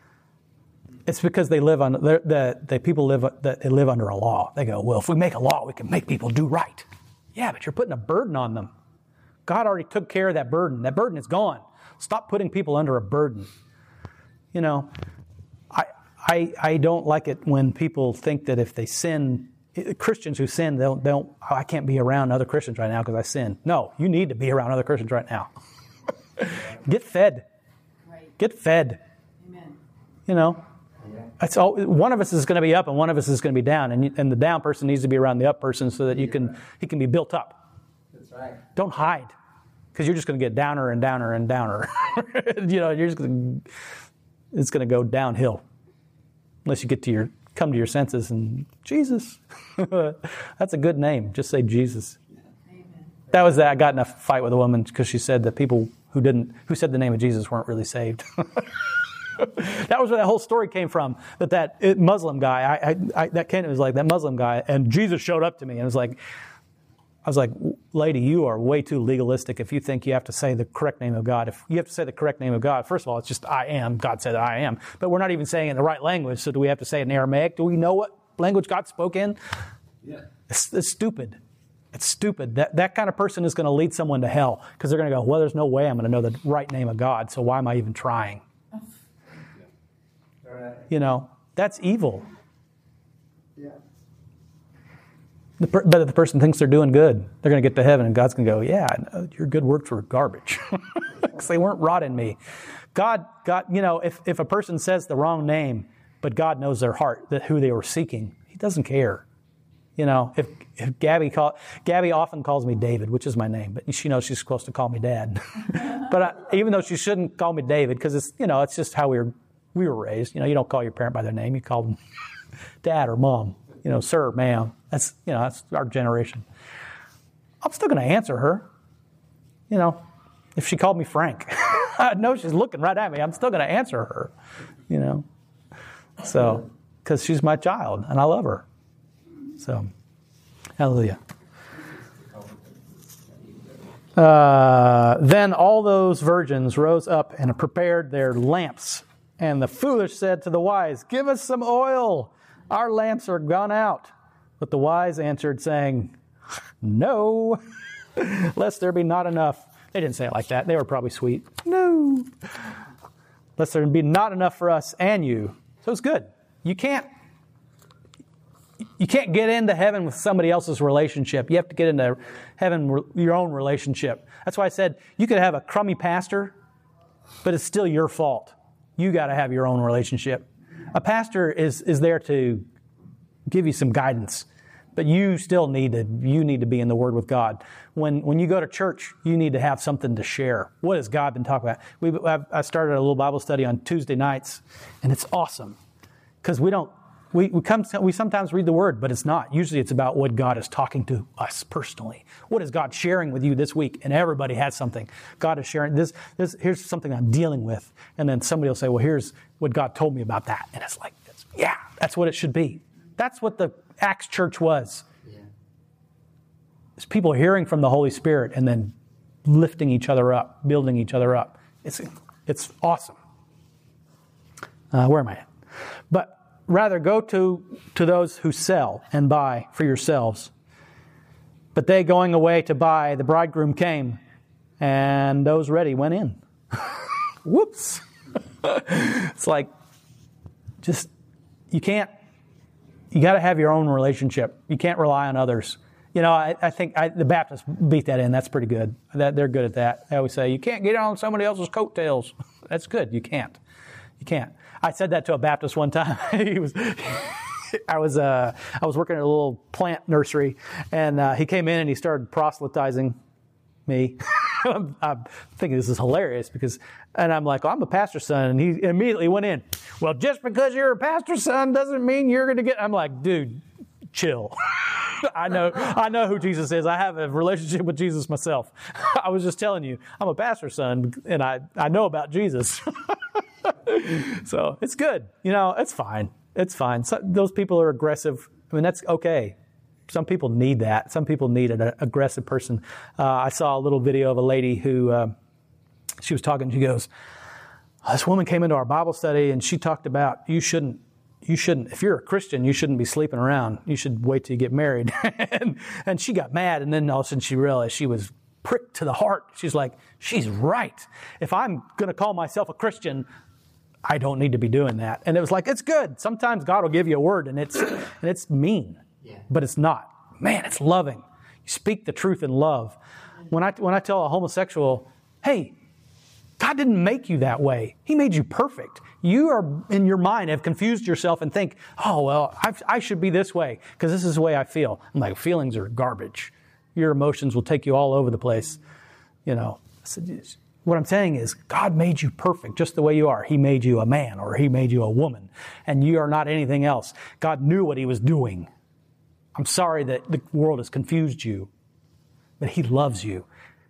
It's because they live on the the, the people live that they live under a law. They go, well, if we make a law, we can make people do right. Yeah, but you're putting a burden on them. God already took care of that burden. That burden is gone. Stop putting people under a burden. You know, I I I don't like it when people think that if they sin, Christians who sin, they'll they don't. Oh, I can't be around other Christians right now because I sin. No, you need to be around other Christians right now. Get fed. Right. Get fed. Amen. You know, it's all, one of us is going to be up and one of us is going to be down, and you, and the down person needs to be around the up person so that you can he can be built up. That's right. Don't hide, because you're just going to get downer and downer and downer. You know, you're just going to, it's going to go downhill. unless you get to your come to your senses and Jesus. That's a good name. Just say Jesus. Amen. That was that. I got in a fight with a woman because she said that people who didn't who said the name of Jesus weren't really saved. That was where that whole story came from. That that it, Muslim guy, I, I, I that came, it was like that Muslim guy, and Jesus showed up to me and it was like, I was like, lady, you are way too legalistic if you think you have to say the correct name of God. If you have to say the correct name of God, first of all, it's just I am. God said I am. But we're not even saying it in the right language, so do we have to say it in Aramaic? Do we know what language God spoke in? Yeah. It's, it's stupid. It's stupid. That that kind of person is going to lead someone to hell because they're going to go, well, there's no way I'm going to know the right name of God, so why am I even trying? You know, that's evil. Yeah. The per- but if the person thinks they're doing good, they're going to get to heaven and God's going to go, yeah, your good works were garbage because they weren't wrought in me. God, God, you know, if, if a person says the wrong name, but God knows their heart, that who they were seeking, He doesn't care. You know, if, if Gabby call, Gabby often calls me David, which is my name, but she knows she's supposed to call me Dad. But I, even though she shouldn't call me David, because it's, you know, it's just how we were we were raised. You know, you don't call your parent by their name; you call them Dad or Mom. You know, sir, ma'am. That's, you know, that's our generation. I'm still going to answer her. You know, if she called me Frank, I know she's looking right at me. I'm still going to answer her. You know, so because she's my child and I love her. So, hallelujah. Uh, then all those virgins rose up and prepared their lamps. And the foolish said to the wise, give us some oil. Our lamps are gone out. But the wise answered, saying, no, lest there be not enough. They didn't say it like that. They were probably sweet. No, lest there be not enough for us and you. So it's good. You can't, you can't get into heaven with somebody else's relationship. You have to get into heaven your own relationship. That's why I said you could have a crummy pastor, but it's still your fault. You got to have your own relationship. A pastor is, is there to give you some guidance, but you still need to you need to be in the Word with God. When when you go to church, you need to have something to share. What has God been talking about? We I started a little Bible study on Tuesday nights, and it's awesome because we don't we we come we sometimes read the Word, but it's not. Usually, it's about what God is talking to us personally. What is God sharing with you this week? And everybody has something. God is sharing this. This here's something I'm dealing with, and then somebody will say, "Well, here's what God told me about that," and it's like, it's, yeah, that's what it should be. That's what the Acts church was. Yeah. It's people hearing from the Holy Spirit and then lifting each other up, building each other up. It's it's awesome. Uh, where am I at? But rather go to, to those who sell and buy for yourselves. But they going away to buy, the bridegroom came, and those ready went in. Whoops. It's like, just, you can't, you got to have your own relationship. You can't rely on others. You know, I, I think I, the Baptists beat that in. That's pretty good. That, they're good at that. They always say, you can't get on somebody else's coattails. That's good. You can't. You can't. I said that to a Baptist one time. he was, I was, uh, I was working at a little plant nursery, and uh, he came in and he started proselytizing me. I'm, I'm thinking this is hilarious because, and I'm like, well, I'm a pastor's son, and he immediately went in. Well, just because you're a pastor's son doesn't mean you're going to get. I'm like, dude, chill. I know, I know who Jesus is. I have a relationship with Jesus myself. I was just telling you, I'm a pastor's son, and I, I know about Jesus. So it's good. You know, it's fine. It's fine. So, those people are aggressive. I mean, that's okay. Some people need that. Some people need an aggressive person. Uh, I saw a little video of a lady who, uh, she was talking, she goes, this woman came into our Bible study and she talked about you shouldn't, you shouldn't, if you're a Christian, you shouldn't be sleeping around. You should wait till you get married. and, and she got mad, and then all of a sudden she realized she was pricked to the heart. She's like, she's right. If I'm going to call myself a Christian, I don't need to be doing that. And it was like, it's good. Sometimes God will give you a word and it's and it's mean, yeah. But it's not. Man, it's loving. You speak the truth in love. When I when I tell a homosexual, hey, God didn't make you that way. He made you perfect. You are, in your mind, have confused yourself and think, oh, well, I've, I should be this way because this is the way I feel. I'm like, feelings are garbage. Your emotions will take you all over the place. You know, I said, What I'm saying is God made you perfect just the way you are. He made you a man or He made you a woman, and you are not anything else. God knew what He was doing. I'm sorry that the world has confused you, but He loves you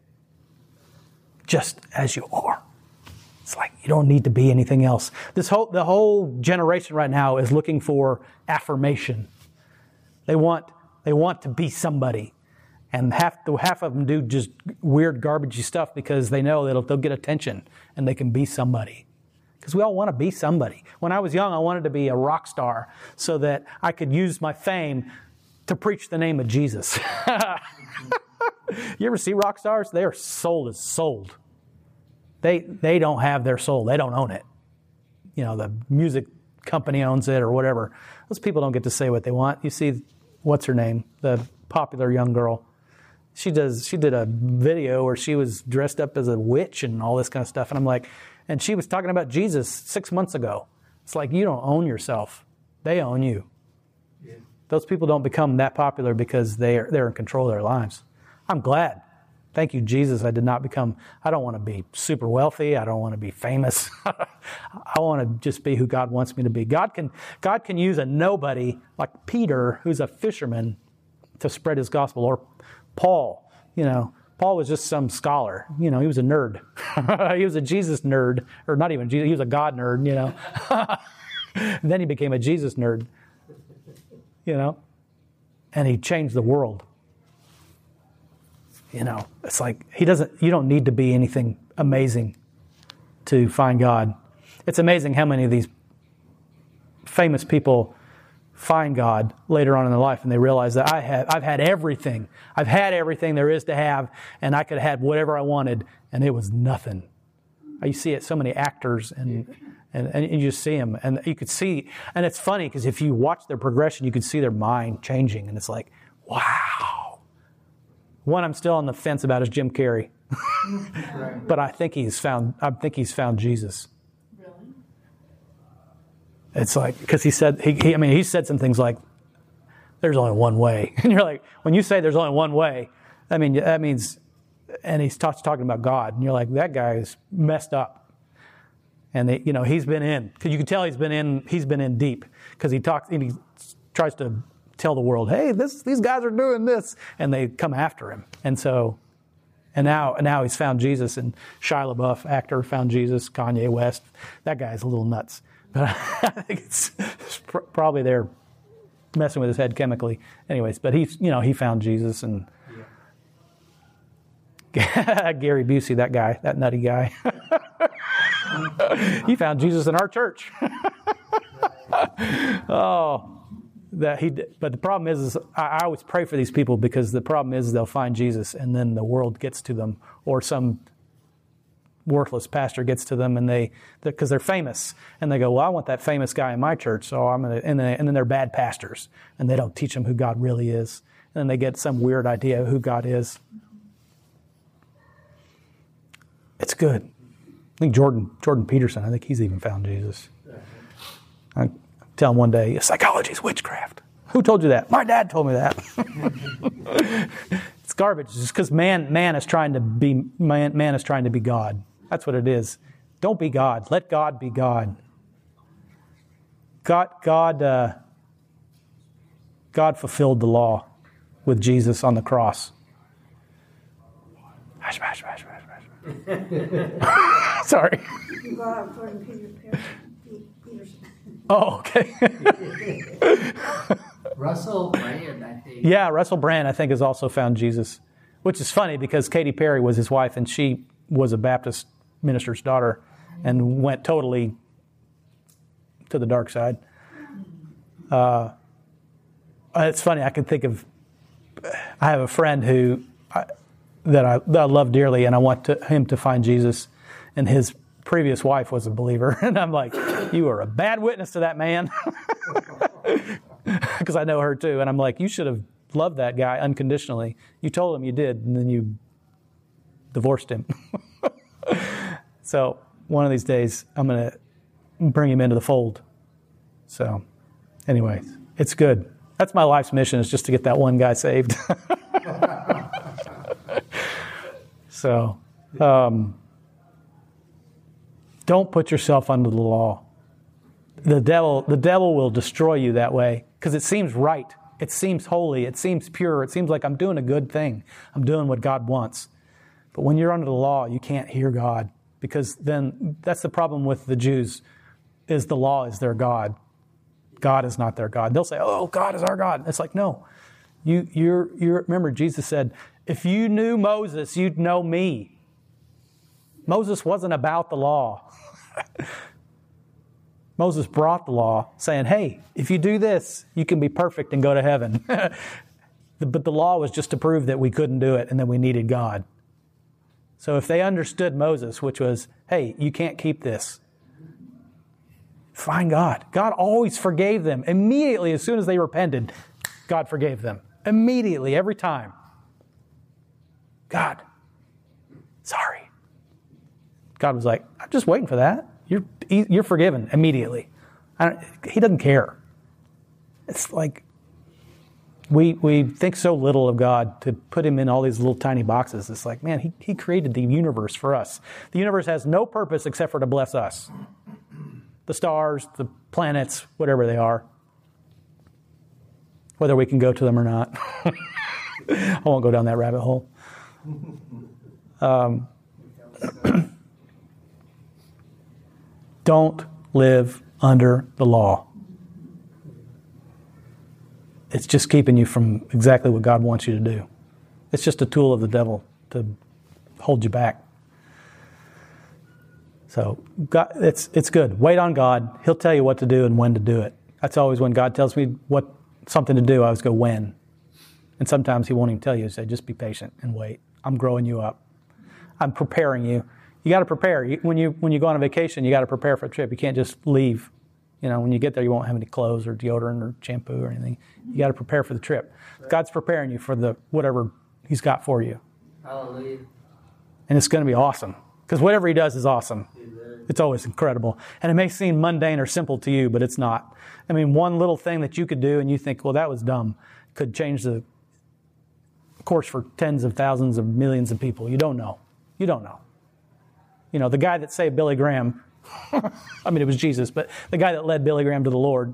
just as you are. It's like you don't need to be anything else. This whole the whole generation right now is looking for affirmation. They want they want to be somebody. And half the half of them do just weird, garbagey stuff because they know that they'll get attention and they can be somebody. Because we all want to be somebody. When I was young, I wanted to be a rock star so that I could use my fame to preach the name of Jesus. You ever see rock stars? Their soul is sold. They they don't have their soul. They don't own it. You know, the music company owns it or whatever. Those people don't get to say what they want. You see, what's her name? The popular young girl. She does. She did a video where she was dressed up as a witch and all this kind of stuff. And I'm like, and she was talking about Jesus six months ago. It's like, you don't own yourself. They own you. Yeah. Those people don't become that popular because they're, they're in control of their lives. I'm glad. Thank you, Jesus. I did not become, I don't want to be super wealthy. I don't want to be famous. I want to just be who God wants me to be. God can, God can use a nobody like Peter, who's a fisherman, to spread His gospel. Or Paul, you know, Paul was just some scholar. You know, he was a nerd. He was a Jesus nerd, or not even Jesus, he was a God nerd, you know. And then he became a Jesus nerd, you know, and he changed the world. You know, it's like he doesn't, you don't need to be anything amazing to find God. It's amazing how many of these famous people find God later on in their life and they realize that I have, I've had everything. I've had everything there is to have, and I could have had whatever I wanted, and it was nothing. You see it, so many actors, and, and, and you just see them, and you could see, and it's funny because if you watch their progression, you could see their mind changing, and it's like, wow. One I'm still on the fence about is Jim Carrey. But I think he's found, I think he's found Jesus. It's like, because he said, he, he, I mean, he said some things like, there's only one way. And you're like, when you say there's only one way, I mean, that means, and he's t- talking about God. And you're like, that guy is messed up. And, they, you know, he's been in, because you can tell he's been in, he's been in deep. Because he talks, and he tries to tell the world, hey, this, these guys are doing this. And they come after him. And so, and now, and now he's found Jesus. And Shia LaBeouf, actor, found Jesus. Kanye West. That guy's a little nuts. But I think it's probably they're messing with his head chemically. Anyways, but he, you know, he found Jesus, and yeah. Gary Busey, that guy, that nutty guy, he found Jesus in our church. Oh, that he. But the problem is, is I, I always pray for these people because the problem is they'll find Jesus, and then the world gets to them, or some worthless pastor gets to them, and they, because they're famous, and they go, well, I want that famous guy in my church, so I'm gonna, and, they, and then they're bad pastors, and they don't teach them who God really is, and then they get some weird idea of who God is. It's good. I think Jordan Jordan Peterson, I think he's even found Jesus. I tell him one day, psychology is witchcraft. Who told you that? My dad told me that. It's garbage. Just because man man is trying to be man, man is trying to be God. That's what it is. Don't be God. Let God be God. God God uh, God fulfilled the law with Jesus on the cross. Hush, hush, hush, hush, hush. Sorry. God, according to Peter Peterson. Oh, okay. Russell Brand, I think. Yeah, Russell Brand, I think, has also found Jesus, which is funny because Katy Perry was his wife, and she was a Baptist minister's daughter and went totally to the dark side. Uh, it's funny, I can think of, I have a friend who I, that, I, that I love dearly, and I want to, him to find Jesus, and his previous wife was a believer, and I'm like, you are a bad witness to that man. Because I know her too, and I'm like, you should have loved that guy unconditionally. You told him you did, and then you divorced him. So one of these days, I'm going to bring him into the fold. So anyway, it's good. That's my life's mission, is just to get that one guy saved. So, um, Don't put yourself under the law. The devil, the devil will destroy you that way because it seems right. It seems holy. It seems pure. It seems like I'm doing a good thing. I'm doing what God wants. But when you're under the law, you can't hear God, because then that's the problem with the Jews, is the law is their God. God is not their God. They'll say, oh, God is our God. It's like, no. You, you're, you're, remember, Jesus said, if you knew Moses, you'd know me. Moses wasn't about the law. Moses brought the law, saying, hey, if you do this, you can be perfect and go to heaven. But the law was just to prove that we couldn't do it and that we needed God. So if they understood Moses, which was, hey, you can't keep this, find God. God always forgave them. Immediately, as soon as they repented, God forgave them. Immediately, every time. God, sorry. God was like, I'm just waiting for that. You're you're forgiven immediately. I don't, he doesn't care. It's like we we think so little of God to put him in all these little tiny boxes. It's like, man, he, he created the universe for us. The universe has no purpose except for to bless us. The stars, the planets, whatever they are. Whether we can go to them or not. I won't go down that rabbit hole. Um, don't live under the law. It's just keeping you from exactly what God wants you to do. It's just a tool of the devil to hold you back. So God, it's it's good. Wait on God. He'll tell you what to do and when to do it. That's always when God tells me what something to do, I always go, when? And sometimes he won't even tell you. He'll say, just be patient and wait. I'm growing you up. I'm preparing you. You got to prepare. You, when you when you go on a vacation, you got to prepare for a trip. You can't just leave. You know, when you get there, you won't have any clothes or deodorant or shampoo or anything. You got to prepare for the trip. Right. God's preparing you for the whatever he's got for you. Hallelujah. And it's going to be awesome. Because whatever he does is awesome. Amen. It's always incredible. And it may seem mundane or simple to you, but it's not. I mean, one little thing that you could do and you think, well, that was dumb, could change the course for tens of thousands of millions of people. You don't know. You don't know. You know, the guy that saved Billy Graham, I mean, it was Jesus, but the guy that led Billy Graham to the Lord,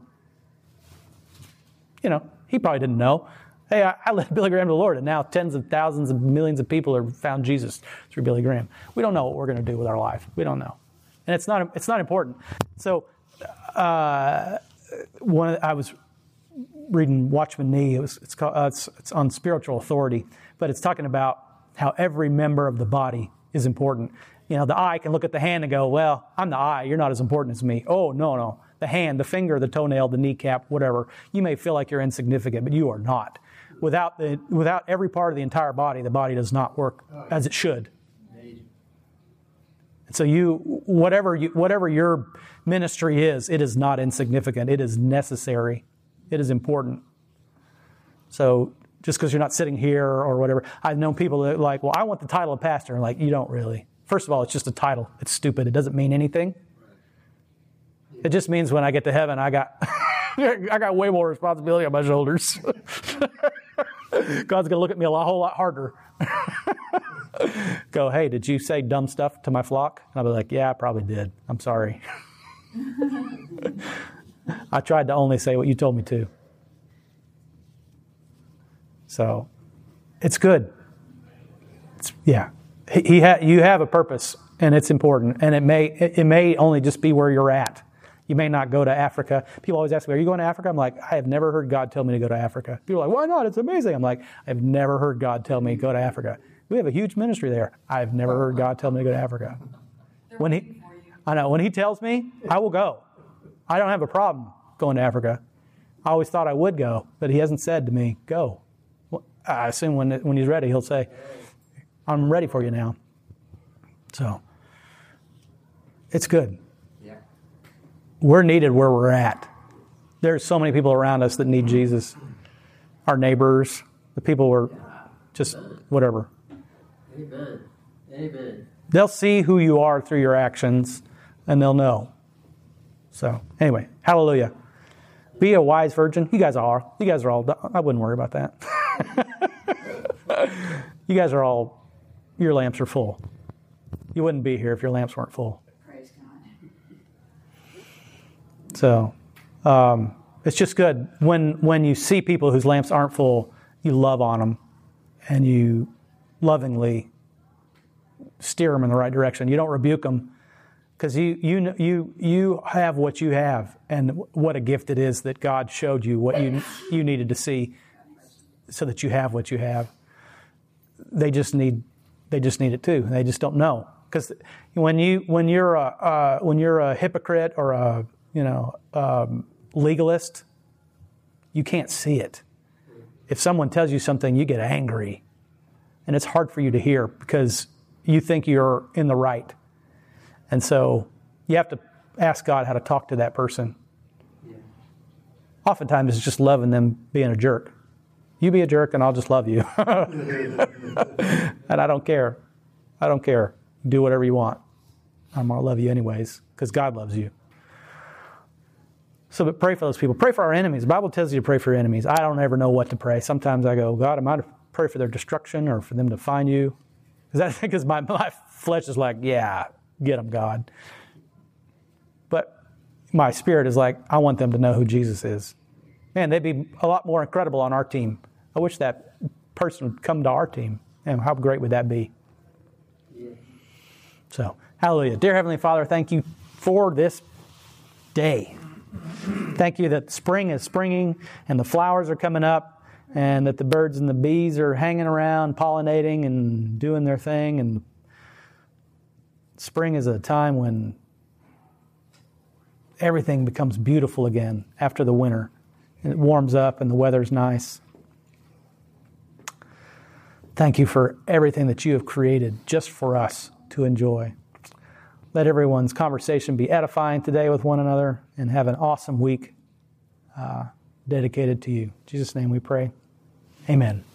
you know, he probably didn't know. Hey, I, I led Billy Graham to the Lord, and now tens of thousands of millions of people have found Jesus through Billy Graham. We don't know what we're going to do with our life. We don't know. And it's not it's not important. So, uh, one I was reading Watchman Nee. It was, it's, called, uh, it's, it's on spiritual authority, but it's talking about how every member of the body is important. You know, the eye can look at the hand and go, well, I'm the eye. You're not as important as me. Oh, no, no. The hand, the finger, the toenail, the kneecap, whatever. You may feel like you're insignificant, but you are not. Without the without every part of the entire body, the body does not work as it should. And so you, whatever you, whatever your ministry is, it is not insignificant. It is necessary. It is important. So just because you're not sitting here or whatever, I've known people that are like, well, I want the title of pastor. And like, you don't really. First of all, it's just a title. It's stupid. It doesn't mean anything. It just means when I get to heaven, I got I got way more responsibility on my shoulders. God's going to look at me a lot, whole lot harder. Go, hey, did you say dumb stuff to my flock? And I'll be like, yeah, I probably did. I'm sorry. I tried to only say what you told me to. So, it's good. It's, yeah. He, he ha- you have a purpose, and it's important. And it may it, it may only just be where you're at. You may not go to Africa. People always ask me, are you going to Africa? I'm like, I have never heard God tell me to go to Africa. People are like, why not? It's amazing. I'm like, I've never heard God tell me to go to Africa. We have a huge ministry there. I've never heard God tell me to go to Africa. When he, I know, when he tells me, I will go. I don't have a problem going to Africa. I always thought I would go, but he hasn't said to me, go. Well, I assume when when he's ready, he'll say, I'm ready for you now. So, it's good. We're needed where we're at. There's so many people around us that need Jesus. Our neighbors, the people who are just whatever. Amen. Amen. They'll see who you are through your actions, and they'll know. So, anyway, hallelujah. Be a wise virgin. You guys are. You guys are all, I wouldn't worry about that. You guys are all, your lamps are full. You wouldn't be here if your lamps weren't full. Praise God. So um, it's just good. When, when you see people whose lamps aren't full, you love on them and you lovingly steer them in the right direction. You don't rebuke them because you, you, you, you have what you have, and what a gift it is that God showed you what you, you needed to see so that you have what you have. They just need, they just need it too. They just don't know. Because when you when you're a uh, when you're a hypocrite or a you know um, legalist, you can't see it. If someone tells you something, you get angry, and it's hard for you to hear because you think you're in the right, and so you have to ask God how to talk to that person. Yeah. Oftentimes, it's just loving them being a jerk. You be a jerk, and I'll just love you, and I don't care. I don't care. Do whatever you want. I'm going to love you anyways because God loves you. So but pray for those people. Pray for our enemies. The Bible tells you to pray for your enemies. I don't ever know what to pray. Sometimes I go, God, am I to pray for their destruction or for them to find you? Because because my, my flesh is like, yeah, get them, God. But my spirit is like, I want them to know who Jesus is. Man, they'd be a lot more incredible on our team. I wish that person would come to our team. And how great would that be? So, hallelujah. Dear Heavenly Father, thank you for this day. Thank you that spring is springing and the flowers are coming up and that the birds and the bees are hanging around, pollinating and doing their thing. And spring is a time when everything becomes beautiful again after the winter. It warms up and the weather's nice. Thank you for everything that you have created just for us to enjoy. Let everyone's conversation be edifying today with one another, and have an awesome week uh, dedicated to you. In Jesus' name we pray. Amen.